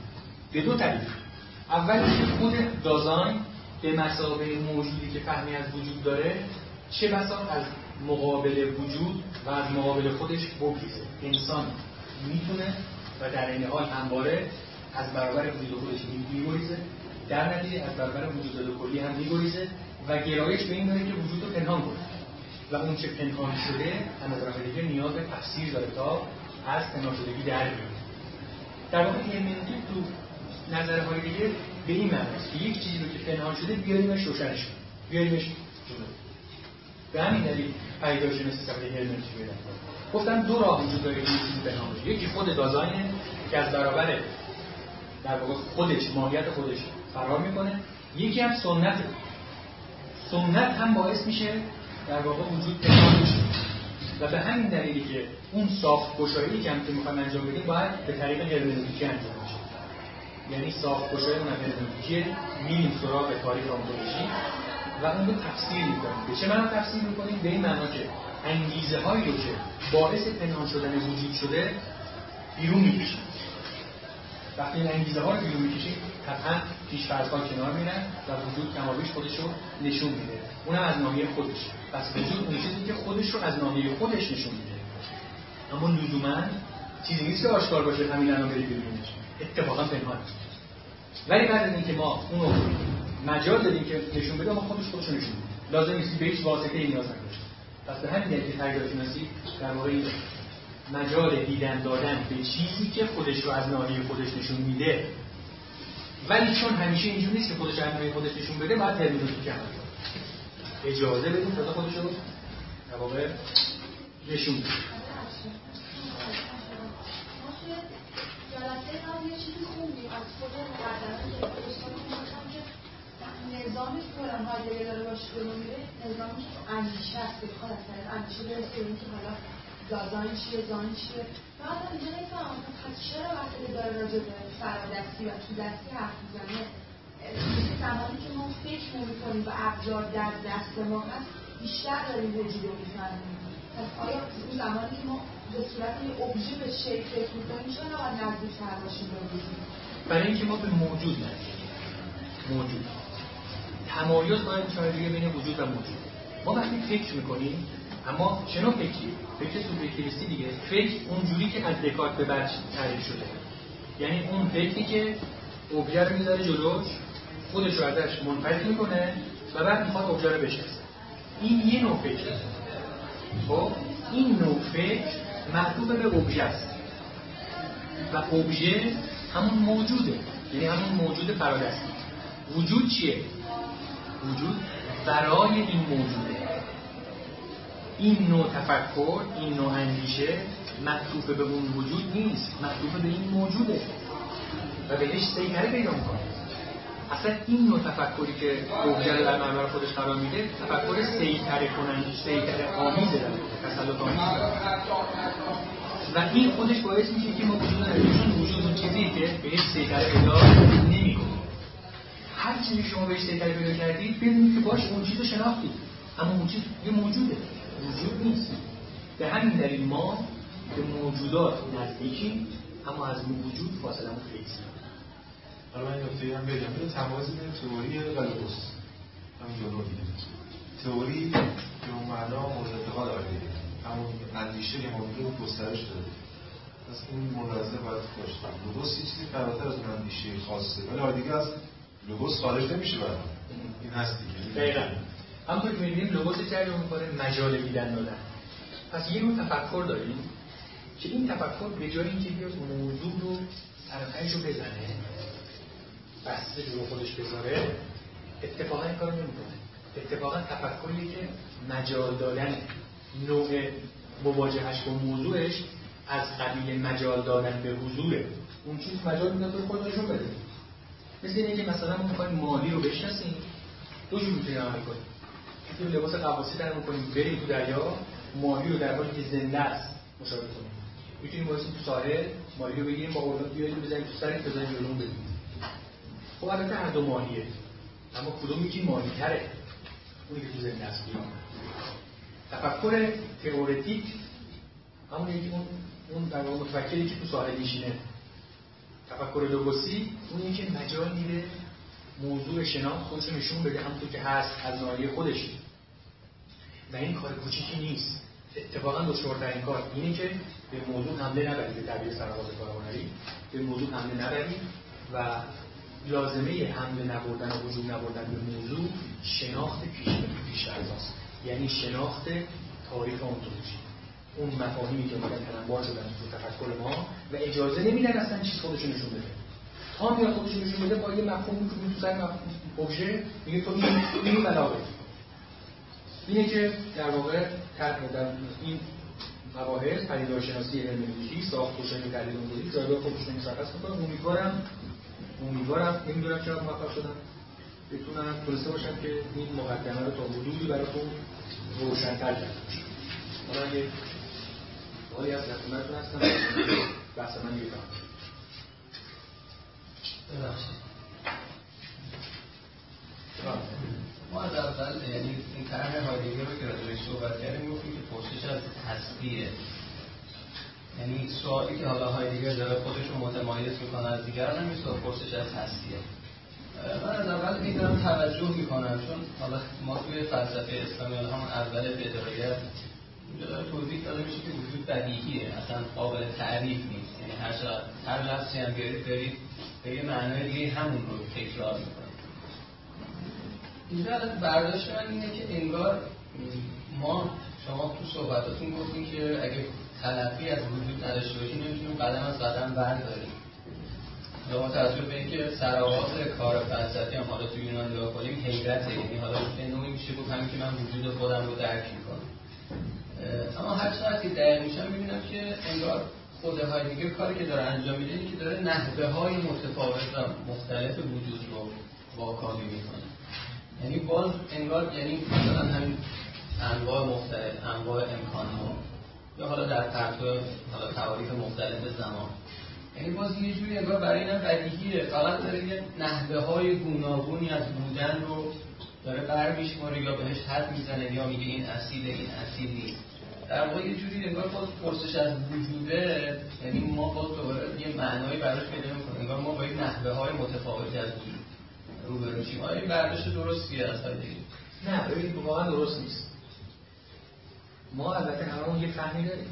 به دو طریق. اول خود دازاین به مثابه موجودی که فهمی از وجود داره چه بسا از مقابل وجود و از مقابل خودش بگریزه. انسان میتونه و در این حال همواره از برابر وجود خودش میگریزه، در نتیجه از برابر وجود کلی هم میگریزه و گرایش به این داره که وجود رو پنهان کنه و اون چه پنهان شده از نظر دیگه نیاز به تفسیر داره تا از پنهان شدگی در بیاد. در واقع هرمنوتیک تو نظرهای دیگه به این معناست که یک چیزی رو که پنهان شده بیاریمش روشنش کنیم، بیاریمش جلو. به همین دلیل پیدایشناسی سبب هرمنوتیک پیدا کرد. گفتم دو راه وجود داره که چیزی پنهان بشه. یکی خود دازاینه که از برابر در واقع خودش ماهیت خودش فرار میکنه، یکی هم سنته. سنت هم باعث میشه در واقع وجود پنهان بشه و به همین دلیلی که اون ساخت گشایی که هم که میخوایم انجام بدیم باید به طریق هرمنوتیکی انجام بشه. یعنی ساخت گشایی اون هرمنوتیکیه، میریم سراغ تاریخ آنتولوژی و اون رو تفسیر میکنیم. به چه معنا تفسیر میکنیم؟ به این معنا که انگیزه هایی رو که باعث پنهان شدن وجود شده بیرون میکشیم. وقتی این انگیزه ها رو بیرون میکشیم طبعا پیش‌فرض ها کنار میرن و وجود کمابیش خودش رو نشون میده، اونم از ناحیه خودش. پس وجود اون چیزی که خودش رو از ناحیه خودش نشون میده، اما لزوما چیزی نیست که آشکار باشه همین الان بری ببینیش، اتفاقا پنهان. ولی بعد از اینکه ما اونو مجال دادیم که نشون بده، ما خودش خودش رو نشون میده، لازم نیست به هیچ واسطه‌ای نیاز نباشه. پس به همین دلیل پیدایشناسی در واقع مجال دیدن دادن به چیزی که خودش رو از ناحیه خودش نشون میده، ولی چون همیشه اینجور نیست که خودش از ناحیه خودش نشون بده، باید هرمنوتیک عمل کنه، اجازه بدیم تا خودش رو در واقع نشون بده. جلسه قبل یه چیزی خوندیم از خود مقدمه که دوستان می‌خواستم که نظامی که کلان هایدگر داره باشه جلو میره، نظامی که اندیشه است، که بخواد از طریق اندیشه برسه به اینکه حالا دازاین چیه، زاین چیه. بعد من اینجا نمی‌فهمم پس چرا وقتی داره راجع به فرادستی و تودستی حرف می‌زنه، زمانی که ما فکر نمی‌کنیم و ابزار در دست ما هست بیشتر داریم وجود رو می‌فهمیم. پس آیا اون زمانی که ما به صورت یه ابژه به شی فکر می‌کنیم چرا نباید نزدیک‌تر باشیم به وجود؟ برای اینکه ما به موجود نزدیکیم. موجود تمایز باید چاره بین وجود و موجود. ما وقتی فکر می‌کنیم، اما چنو فکری؟ فکر سوبژکتیویستی دیگه. فکر اونجوری که از دکارت به بعد تعریف شده، یعنی اون فکری که ابژه رو میذاره جلوش، خودش رو ازش منفرد میکنه و بعد میخواد ابژه رو بشناسه. این یه نوع فکره. خب این نوع فکر معطوف به ابژه است و ابژه همون موجوده، یعنی همون موجود فرادستی. وجود چیه؟ وجود برای این موجوده. این نوع تفکر، این نوع اندیشه معطوف به اون وجود نیست، معطوف به این موجوده و بهش سیطره پیدا میکنه. اصلا این نوع تفکری که ابژه رو در برابر خودش قرار میده، تفکر سیطره کننده، سیطره آمیزه، تسلط آمیزه و این خودش باعث میشه که ما وجود نداریم. وجود اون چیزی که بهش سیطره پیدا نمیکنه. هر چیزی شما بهش سیطره پیدا کردید بدونید که باش اون چیز رو شناختید، اما اون چیز یه موجوده، وجود نیست. به همین دلیل ما به موجودات نزدیکیم، اما از وجود فاصله مون خیلی زیاده. حالا من نکته هم بگم، این تمایز بین تئوری و لوگوس همین جلو میگیم. تئوری به اون معنا مورد انتقاد قرار میگیره، همون اندیشه که موجود گسترش داده، پس این ملاحظه باید داشته. لوگوس چیزی فراتر از اون اندیشه خاصه، ولی حالا دیگه از لوگوس خارج نمیشه. برای این هست دیگه. دقیقاً همونطور که می‌بینیم لوگوس چه می‌کنه؟ مجال دیدن دادن. پس یه نوع تفکر داریم که این تفکر به جای اینکه بیاد موضوع رو سرپیش رو بزنه، بسته رو خودش بذاره، اتفاقا این کار نمی‌کنه. اتفاقا تفکریه که مجال دادن، نوع مواجهش با موضوعش از قبیل مجال دادن به حضور اون چیز مجال میدن تو خودش رو بده. مثل اینه که مثلا ما می‌خوایم ماهی رو بشناسیم، دو جور می‌تونیم عمل کنیم. می‌تونیم لباس غواصی درمون کنیم، بریم تو دریا، ماهی رو در حالی که زنده است مشاهده کنیم. می‌تونیم واسه تو ساحل ماهی رو بگیریم با اورلاب بیاریم بزنیم تو سرش بزنیم جلومون ببینیم. خب البته هر دو ماهیه، اما کدوم یکی ماهی‌تره؟ اونی که تو زنده است. تفکر تئوریک همون یکی اون اون در واقع متفکری که تو ساحل میشینه تفکر لوگوسی اونیه که مجال میده موضوع شناخت خودش نشون بده همونطور که هست از ناحیه خودش، و این کار کوچیکی نیست. اتفاقا دشوارترین کار اینه که به موضوع حمله نبرید، به تعبیر سرآغاز کارآفرینی به موضوع حمله نبرید و لازمه حمله نبردن و وجود نبردن به موضوع شناخت پیش پیش است، یعنی شناخت تاریخ ontoloژی، اون مفاهیمی که اومدن تنبار شدن تو تفکر ما و اجازه نمیدن اصلا چیز خودشون نشون بده. تا میاد خودشون نشون بده با یه مفهومی که تو سر مفهوم ابژه میگه تو این این بلاغه. اینه که در واقع در این مباحث پدیدارشناسی هرمنوتیکی، ساخت‌گذاری و تحلیل ontoloژی جایگاه خودشون مشخص می‌کنن. امیدوارم امیدوارم نمیدونم چرا موفق شدم بتونم تونسته باشم که این مقدمه رو تا حدودی براتون روشن‌تر کنم. حالا اگه سوالی از خدمتتون هستم بحث من دیگه تمام شد. ببخشید. ما از اول یعنی این طرح هایدگر رو که راجعش صحبت کردیم گفتیم که پرسش از هستیه. یعنی سوالی که حالا هایدگر داره خودش رو متمایز میکنه از دیگران هم میشه پرسش از هستیه. من از اول این دارم توجه میکنم چون حالا ما توی فلسفه اسلامی همون اول بدایت اینجا داره توضیح داده میشه که وجود بدیهیه، اصلا قابل تعریف نیست. یعنی هر چقدر هر لفظی هم بیارید دارید به یه معنای دیگه همون رو تکرار میکنید. اینجا برداشت من اینه که انگار ما شما تو صحبتاتون گفتین که اگه تلقی از وجود نداشته باشیم نمیتونیم قدم از قدم برداریم. یا با توجه به اینکه سرآغاز کار فلسفی هم حالا تو یونان نگاه کنیم حیرته، یعنی حالا به نوعی میشه گفت همین که من وجود خودم رو درک میکنم. اما هر چقدر که دقیق میشم میبینم که انگار خود هایدگر کاری که داره انجام میده اینه که داره نحوه های متفاوت و مختلف وجود رو واکاوی میکنه. یعنی باز انگار یعنی مثلا همین انواع مختلف، انواع امکان‌ها یا حالا در پرتو حالا تعاریف مختلف زمان، یعنی باز یه جوری انگار برای اینا بدیهیه، فقط داره یه نحوه های گوناگونی از بودن رو داره برمیشماره یا بهش حد میزنه یا میگه این اصیله این اصیل نیست. در واقع یه جوری انگار باز پرسش از وجوده، یعنی ما باز دوباره یه معنایی براش پیدا می‌کنیم، انگار ما با این نحوه های متفاوتی از وجود روبرو شیم. آیا این برداشت درستیه از هایدگر؟ نه، ببینید واقعا درست نیست. ما البته هممون یه فهمی داریم،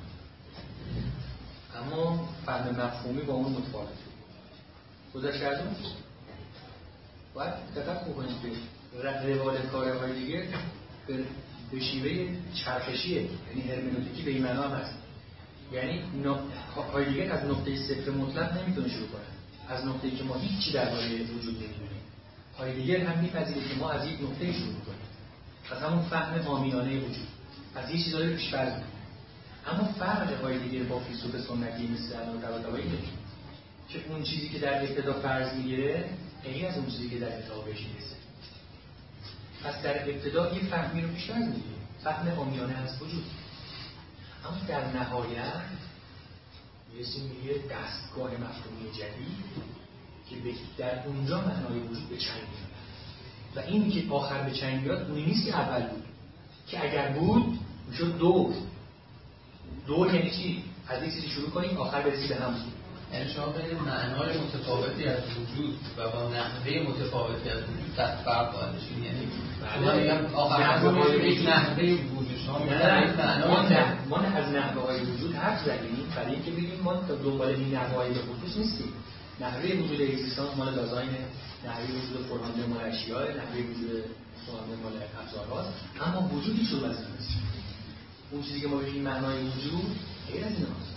اما فهم مفهومی با اون متفاوته. گذشته از اون باید دقت بکنید که روال کار هایدگر به شیوه چرخشیه، یعنی هرمنوتیکی به این معنا هم هست. یعنی هایدگر از نقطه صفر مطلق نمیتونه شروع کنه، از نقطه‌ای که ما هیچی درباره وجود نمی‌دونیم. هایدگر هم می‌پذیره که ما از یک نقطه شروع کنیم، از همون فهم عامیانه وجود، از یه چیزایی پیش فرض کنیم. اما فرق هایدگر با فیلسوف سنتی مثل ابن طباطبایی اینه که اون چیزی که در ابتدا فرض میگیره غیر از اون چیزی که در انتها بهش میرسه. پس در ابتدا یه فهمی رو پیش فرض میگیره، فهم عامیانه از وجود، اما در نهایت میرسیم به یه دستگاه مفهومی جدید که در اونجا معنای وجود به چنگ میاد. و این که آخر به چنگ میاد اونی نیست که اول بود، که اگر بود میشد دور. دور یعنی چی؟ از یک چیزی شروع کنیم آخر برسیم به هم. یعنی شما بین معنای متفاوتی از وجود و با نحوه متفاوتی از وجود فرق قائل شید. یعنی شما میگم آخر به یک نحوه وجود شما میگید یک معنای ما از نحوه‌های وجود حرف زدیم برای اینکه بگیم ما دنبال این نحوه‌های به خصوص نیستیم. نحوه وجود اگزیستانس مال دازاین، نحوه وجود فرانده مال اشیاء، نحوه وجود فرانده مال ابزارهاست، اما وجودی شروع از این نیست. اون چیزی که ما بگیم معنای وجود غیر از ایناست،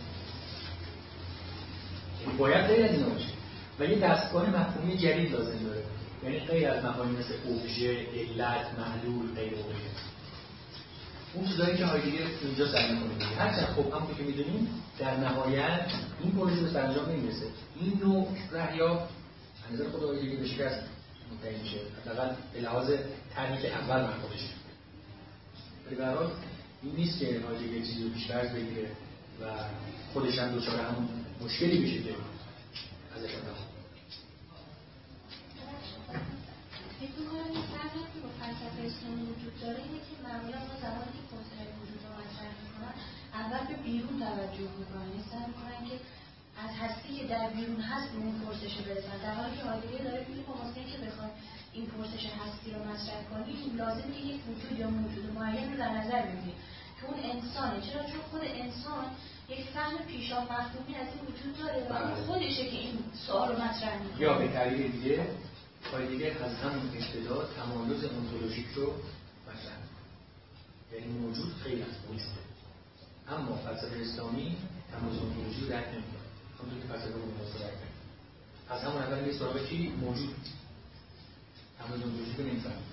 یعنی باید غیر از اینا باشه و یه دستگاه مفهومی جدید لازم داره، یعنی غیر از مفاهیم مثل ابژه، علت، محلول، غیر و غیره. اون چیزایی که هایدگر اینجا سعی می‌کنه بگه. هرچند خب همونطور که می‌دونیم در نهایت این پروژه به سرانجام نمیرسه. این نوع رهیاب از نظر خود هایدگر به شکست منتهی میشه، حداقل به لحاظ طرحی که اول من خودش. ولی به هر حال این نیست که هایدگر چیزی رو پیش‌فرض بگیره و خودش هم دچار همون مشکلی بشه که ازش انتخاب. فکر می‌کنم این فرقی که با فلسفه اسلامی وجود داره اینه که معمولا ما زمانی که کنسپت وجود رو مطرح می‌کنن اول به بیرون توجه می‌کنن، یعنی سعی می‌کنن که از هستی که در بیرون هست به اون پرسش برسن، در حالی که هایدگر داره میگه ما واسه اینکه بخواد این پرسش هستی رو مطرح کنیم لازمه یک وجود یا موجود معین رو در نظر بگیریم که اون انسانه. چرا؟ چون خود انسان یک فهم پیشا مفهومی از این وجود داره و اون خودشه که این سوال رو مطرح میکنه. یا به تعبیر دیگه هایدگر از همون ابتدا تمایز انتولوژیک رو مطرح میکنه، یعنی موجود خیلی از وجوده، اما فلسفه اسلامی تمایز انتولوژی رو درک نمیکنه، همونطور که فلسفه رومانتیسم درک نمیکنه. از همون اول میره سراغ چی؟ موجود. تمایز انتولوژی رو نمیفهمه.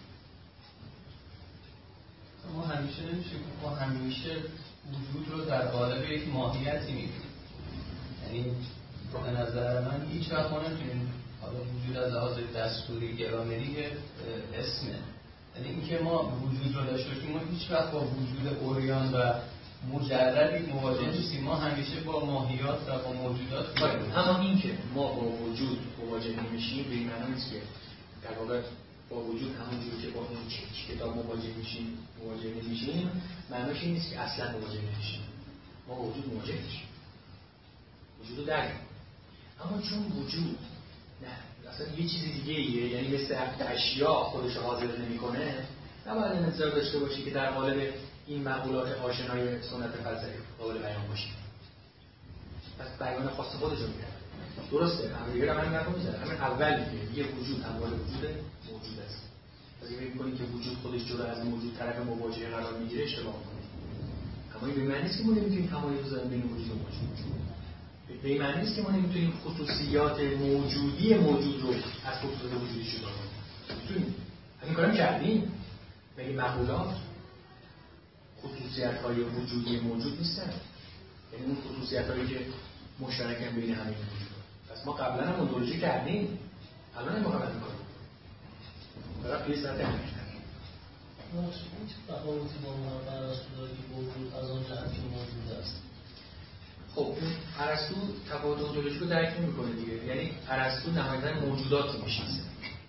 ما همیشه نمیشه ما همیشه وجود رو در قالب یک ماهیتی می‌بینیم. یعنی به نظر من هیچ وقت ما نمی‌تونیم حالا وجود از لحاظ دستوری گرامری اسمه، یعنی اینکه ما وجود رو داشته باشیم، ما هیچ وقت با وجود اوریان و مجردی مواجه نیستیم. ما همیشه با ماهیات و با موجودات باید. اما این که ما با وجود مواجه نمیشیم به این معنی نیست که در واقع با وجود همونجور که با این کتاب مواجه میشیم مواجه نمیشیم، معنیش این نیست که اصلا مواجه نمیشیم. ما با وجود مواجه میشیم، وجود رو درک. اما چون وجود نه اصلا یه چیز دیگه ایه، یعنی مثل اشیا خودش حاضر نمیکنه، نباید انتظار داشته باشی که در قالب این مقولات آشنای سنت فلسفی قابل بیان باشه. پس بیان خاص خودش رو میگه. درسته، اما دیگه من نگم میذاره. همین اول میگه یه وجود همواره وجود موجود است. پس اگه فکر کنید که وجود خودش جدا از موجود طرف مواجهه قرار میگیره اشتباه میکنید. اما این به معنی نیست که ما نمیتونیم تمایز بذاریم بین وجود و موجود. به این معنی نیست که ما نمیتونیم خصوصیات موجودی موجود رو از خصوصیات وجودی جدا کنیم. میتونیم. همین کارم کردیم. مگه مقولات خصوصیت‌های وجودی موجود نیستن؟ یعنی اون خصوصیت‌هایی که مشترکن بین همه موجود. پس ما قبلا هم اونتولوژی کردیم، الان هم مقابل می‌کنیم. برای پیش سطح همیشه این چه تفاوتی با محمد ارسطو داره که وجود از آن جهت که موجود است؟ خب ارسطو تفاوت اونتولوژی رو درک نمی‌کنه دیگه، یعنی ارسطو نهایتاً موجودات رو می‌شناسه.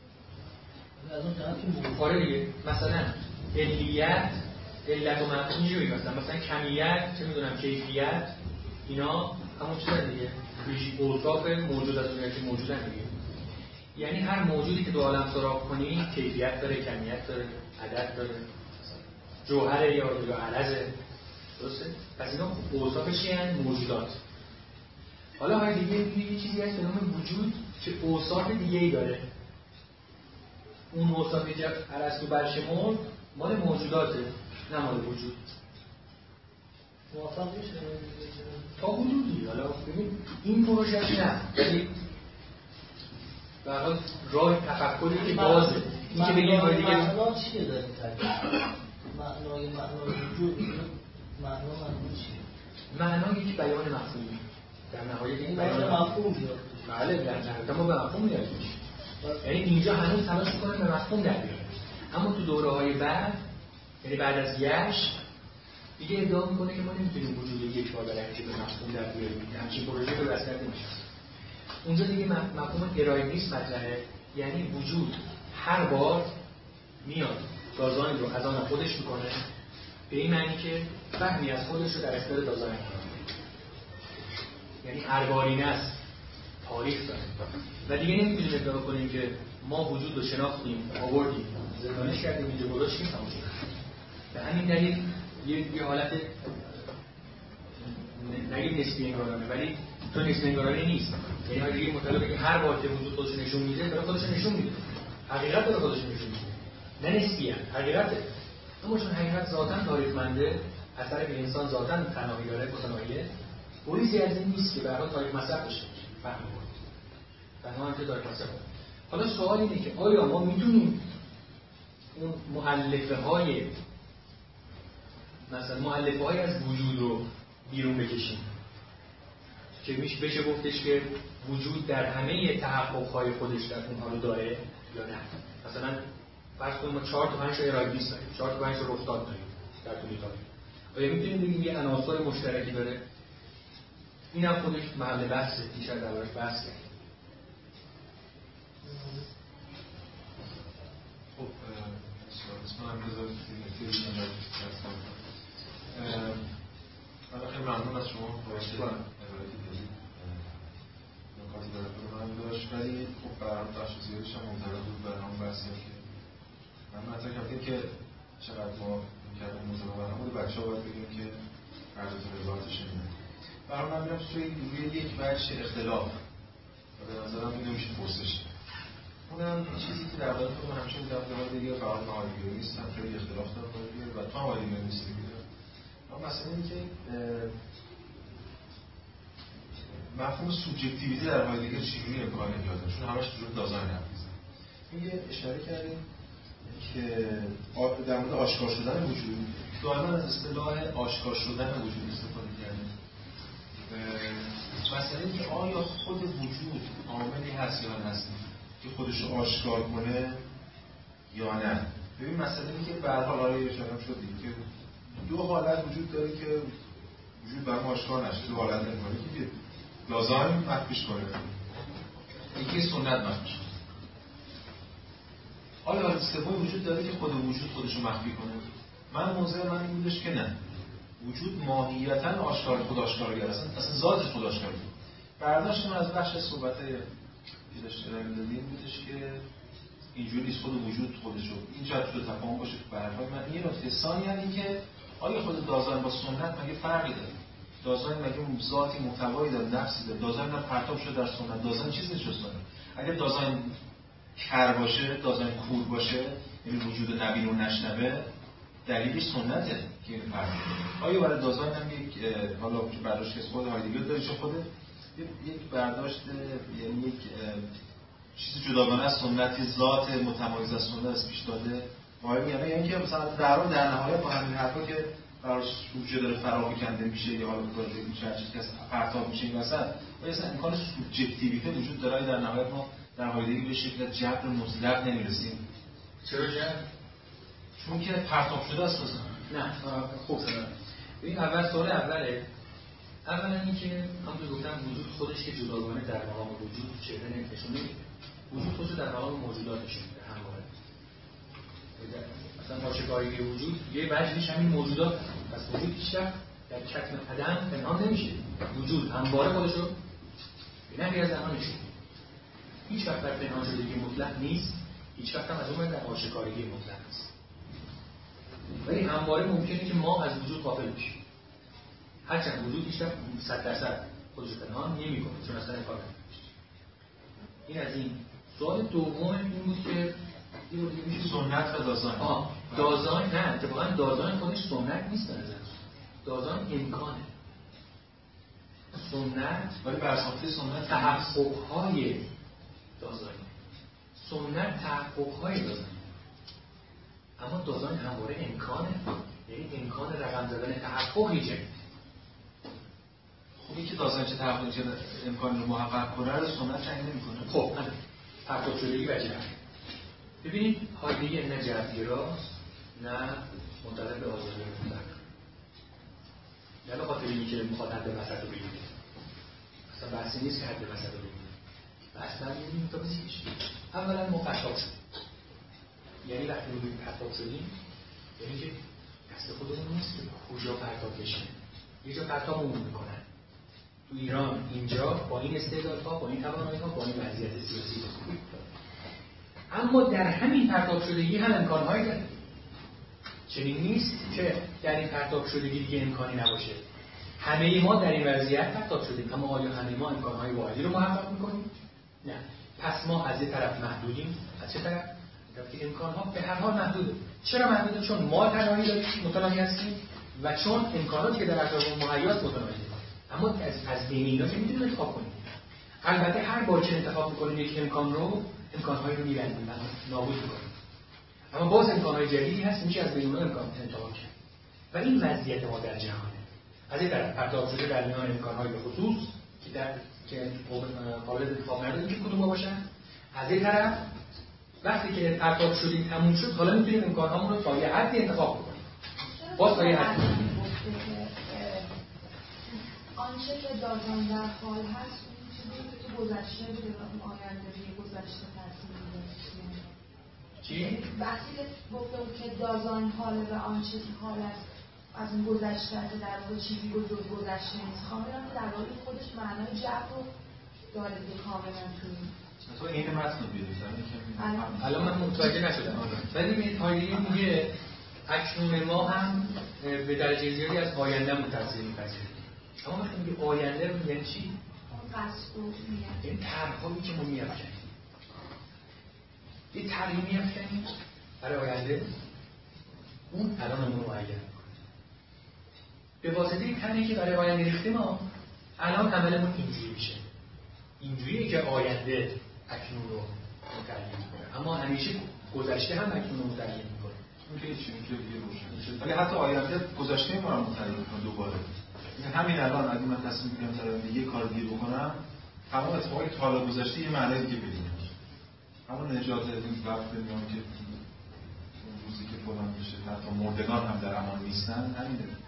از اون جهت که موجود آره دیگه، مثلا علیت علت و معلول اینجوری مثلا مثلا کمیت چه میدونم کیفیت اینا همون چیزا دیگه ریشی اوصاف موجود از اونایی که موجودن دیگه. یعنی هر موجودی که تو عالم سراغ کنی کیفیت داره، کمیت داره، عدد داره، جوهره یا یا عرضه. درسته؟ پس اینا اوصافش چیان؟ موجودات. حالا های دیگه میگه یه چیزی هست به نام وجود که اوصاف دیگه‌ای داره. اون اوصافی که ارسطو برشمرد مال موجوداته، نه مال وجود. موافق میشه تا حدودی. حالا ببین این پروژه نه، ولی به هر حال راه تفکری که بازه. این که بگیم های دیگه معنا چیه در این ترکیب؟ معنای معنای وجود معنا معنی چیه؟ معنا یک بیان مفهومی. در نهایت این بیان مفهوم بیاد. بله، در نهایت ما به مفهوم میاد. یعنی اینجا هنوز تلاش می‌کنیم به مفهوم در بیاریم. اما تو دوره‌های بعد، یعنی بعد از گشت دیگه ادعا میکنه که ما نمیتونیم وجود یک بار برای که به مفهوم در بیاریم. همچین پروژه رو رسمیت نمیشه. اونجا دیگه مفهوم ارائیسم مطرحه، یعنی وجود هر بار میاد دازاین رو از آن خودش میکنه، به این معنی که فهمی از خودش رو در اختیار دازاین قرار میده. یعنی هر بارینه است، تاریخ داره و دیگه نمیتونیم ادعا کنیم که ما وجود رو شناختیم، آوردیم، زندانش کردیم، اینجا گذاشتیم تموم شد. به همین دلیل یه, یه حالت نگیم نسبی انگارانه، ولی تو نسبی انگارانه نیست. یعنی های دیگه مطالبه که هر بار که وجود خودش نشون میده برای خودش نشون میده، حقیقت برای خودش نشون میده، نه نسبیه، حقیقته. اما چون حقیقت ذاتاً تاریخمنده، از طرف انسان ذاتاً تناهی داره، متناهیه، گریزی از این نیست که به هر حال تاریخ مصرف بشه، فهم کنید. تنها هم که تاریخ مصرف کنید. حالا سوال اینه که آیا ما میتونیم اون مؤلفه های مثلا مؤلفه های از وجود رو بیرون بکشیم که میشه بشه گفتش که وجود در همه تحقق های خودش در اونها رو داره یا نه؟ مثلا فرض کنیم ما چهار تا پنج تا ارائیس داریم، چهار تا پنج تا رفتار داریم در طول تاریخ. آیا میتونیم بگیم یه عناصر مشترکی داره؟ این هم خودش محل بحثه، میشه دربارش بحث کرد. خب اسم هم بذارید که نتیجه این هستم. من خیلی ممنون از شما باید ارائه دیدید. ولی خب برام بخش زیادش هم منطبق بود برای اون بحثی که من مطرح کردیم که چقدر ما کردیم منطبق برام بود بچه ها باید بگیم که هر دو تا روایتش نمیدن برام من میرم توی روی یک وجه اختلاف و به نظرم اینو میشه پرسش اونم چیزی که در واقع من همیشه میگم که باید دیگه فعال مهاجری نیستم خیلی اختلاف دارم و تو هم مهاجری نیستی میگم اما مثلا اینه که مفهوم سوبژکتیویته در هایدگر چجوری امکان ایجاد داره چون همش جور دازاین حرف میزنه. میگه اشاره کردیم که در مورد آشکار شدن وجود دائما از اصطلاح آشکار شدن وجود استفاده کردیم. مثلا اینکه آیا خود وجود عاملی هست یا هست که خودش رو آشکار کنه یا نه. ببین مثلا اینکه به هر حال آره اشاره شد که دو حالت وجود داره که وجود برام آشکار نشه. دو حالت نمی‌کنه که لازم مخفیش کنه یکی سنت مخفیش کنه. آیا حالت سومی وجود داره که خود وجود خودش رو مخفی کنه؟ من موضع من این بودش که نه، وجود ماهیتاً آشکار خود آشکارگر است، اصلا ذاتش خود آشکار بود. برداشت من از بخش صحبت‌های که داشته دادیم بودش که اینجوری نیست خود وجود خودش رو این جهت تو تفاهم باشه. تو حرفای من یه نکته ثانی هم این که آیا خود دازاین با سنت مگه فرقی داره؟ دازاین مگه اون ذاتی محتوایی داره، نفسی داره؟ دازاین هم پرتاب شده در سنت. دازاین چیزی نیست جز سنت. اگه دازاین کر باشه، دازاین کور باشه، یعنی وجود نبین و نشنوه، دلیلش سنته که این فرق داره. آیا برای دازاین هم یک حالا که برداشت که خود هایدگر داره چه خود یک برداشت یعنی یک چیز جداگانه از سنتی ذات متمایز از سنت از پیش داده مهم یعنی اینکه مثلا در در نهایت با همین حرفا که براش سوژه داره فرا کنده میشه یا حالا پروژه میشه هر چیزی که پرتاب میشه این وسط آیا اصلا امکان سوبژکتیویته وجود داره؟ در نهایت ما در هایدگر به شکل جبر مطلق نمیرسیم. چرا جبر؟ چون که پرتاب شده است اصلا. نه خوب شده. ببین اول سوال اوله اولا اینکه همونطور گفتم وجود خودش که جداگانه در مقام وجود چهره نشون نمیده. وجود خودش در مقام موجودات نشون میده همواره. مثلا آشکاری وجود یه وجهش همین موجودات پس وجود هیچ وقت در کتم عدم پنهان نمیشه. وجود همواره خودش رو نمی از زمان نشون میده. هیچ وقت در پنهان شدگی مطلق نیست، هیچ وقت هم از اون در آشکاری مطلق نیست. ولی همواره ممکنه که ما از وجود غافل بشیم. هرچند وجود هیچ وقت صد درصد خودش پنهان نمی‌کنه چون اصلا کار نمی‌کنه. این از این. سوال دوم این بود که سنت و دازاین. آه دازاین نه اتفاقاً دازاین خودش سنت نیست به نظر. دازاین امکانه. سنت ولی بر اساس سنت تحقق‌های دازاین. سنت تحقق‌های دازاین. اما دازاین همواره امکانه. یعنی امکان رقم زدن تحقق ایجاد. خب این که دازاین چه تحققی چه امکان رو محقق کنه رو سنت تعیین نمی‌کنه. خب همین پرتاب شدگی و جبر. ببینید هایدگر نه جبرگراست نه منتظر به آزادی مطلق. نه به خاطر اینکه میخواد حد وسط رو بگیره. اصلا بحثی نیست که حد وسط رو بگیره. بحث برمی‌گردیم تا بسیش. اولا ما پرتاب شدیم. یعنی وقتی میگیم پرتاب شدیم یعنی که دست خودمون نیست که کجا پرتاب بشیم. یه جا پرتابمون میکنن. تو ایران اینجا با این استعدادها با این توانایی‌ها با این وضعیت سیاسی اما در همین پرتاب شدگی هم امکان‌هایی داره. چنین نیست که در این پرتاب شدگی دیگه امکانی نباشه. همه ما در این وضعیت پرتاب شدیم اما آیا همه ما امکان‌های واحدی رو محقق می‌کنیم؟ نه. پس ما از یه طرف محدودیم، از چه طرف؟ که امکان‌ها به هر حال محدوده. چرا محدوده؟ چون ما تنهایی داریم متناهی هستیم و چون امکاناتی که در اطرافمون مهیاست متناهیه. اما از از بین اینا که میتونیم انتخاب کنیم. البته هر بار که انتخاب میکنیم یک امکان رو امکان‌هایی رو می‌بندیم و نابود می‌کنیم. اما باز امکان‌های جدیدی هست میشه از بین اونها امکان انتخاب کرد. و این وضعیت ما در جهانه. از این طرف پرتاب شده در میان امکان‌های به خصوص که در که قابل انتخاب نداریم که کدوم باشن. از این طرف وقتی که پرتاب شدیم تموم شد حالا میتونیم امکان‌هامون رو تا یه حدی انتخاب کنیم. باز تا یه حدی آنچه که دازاین در حال هست اون چیزی که تو گذشته بوده و اون آینده روی گذشته تاثیر می‌ذاره. چی؟ وقتی که گفته بود که دازاین حاله و آنچه که حال است از اون گذشته که در واقع چیزی رو جز گذشته نیست کاملا در واقع خودش معنای جبر رو جالبه کاملا توی تو این متن رو بیارید الان من متوجه نشدم ولی این هایدگر میگه اکنون ما هم به درجه زیادی از آینده متصل می‌پذیره. اما وقتی میگه آینده رو میگن چی؟ قصد میگن این طرح‌هایی که ما می‌افکنیم یه طرحی می‌افکنیم برای آینده اون الان اون رو معین می‌کنه به واسطه این طرحی که برای آینده ریختیم ما الان عملمون اینجوری میشه اینجوریه که آینده اکنون رو متعین می‌کنه اما همیشه گذشته هم اکنون رو متعین می‌کنه. اون که چی میشه دیگه روشن میشه ولی حتی آینده گذشته ما رو متعین می‌کنه دوباره. یعنی همین الان اگه من تصمیم بگیرم در آینده یه کار دیگه بکنم تمام اتفاقی که حالا گذشته یه معنی دیگه پیدا می‌کنه. همون نجات این وقت میام که اون روزی که فلان بشه حتی مردگان هم در امان نیستن همینه.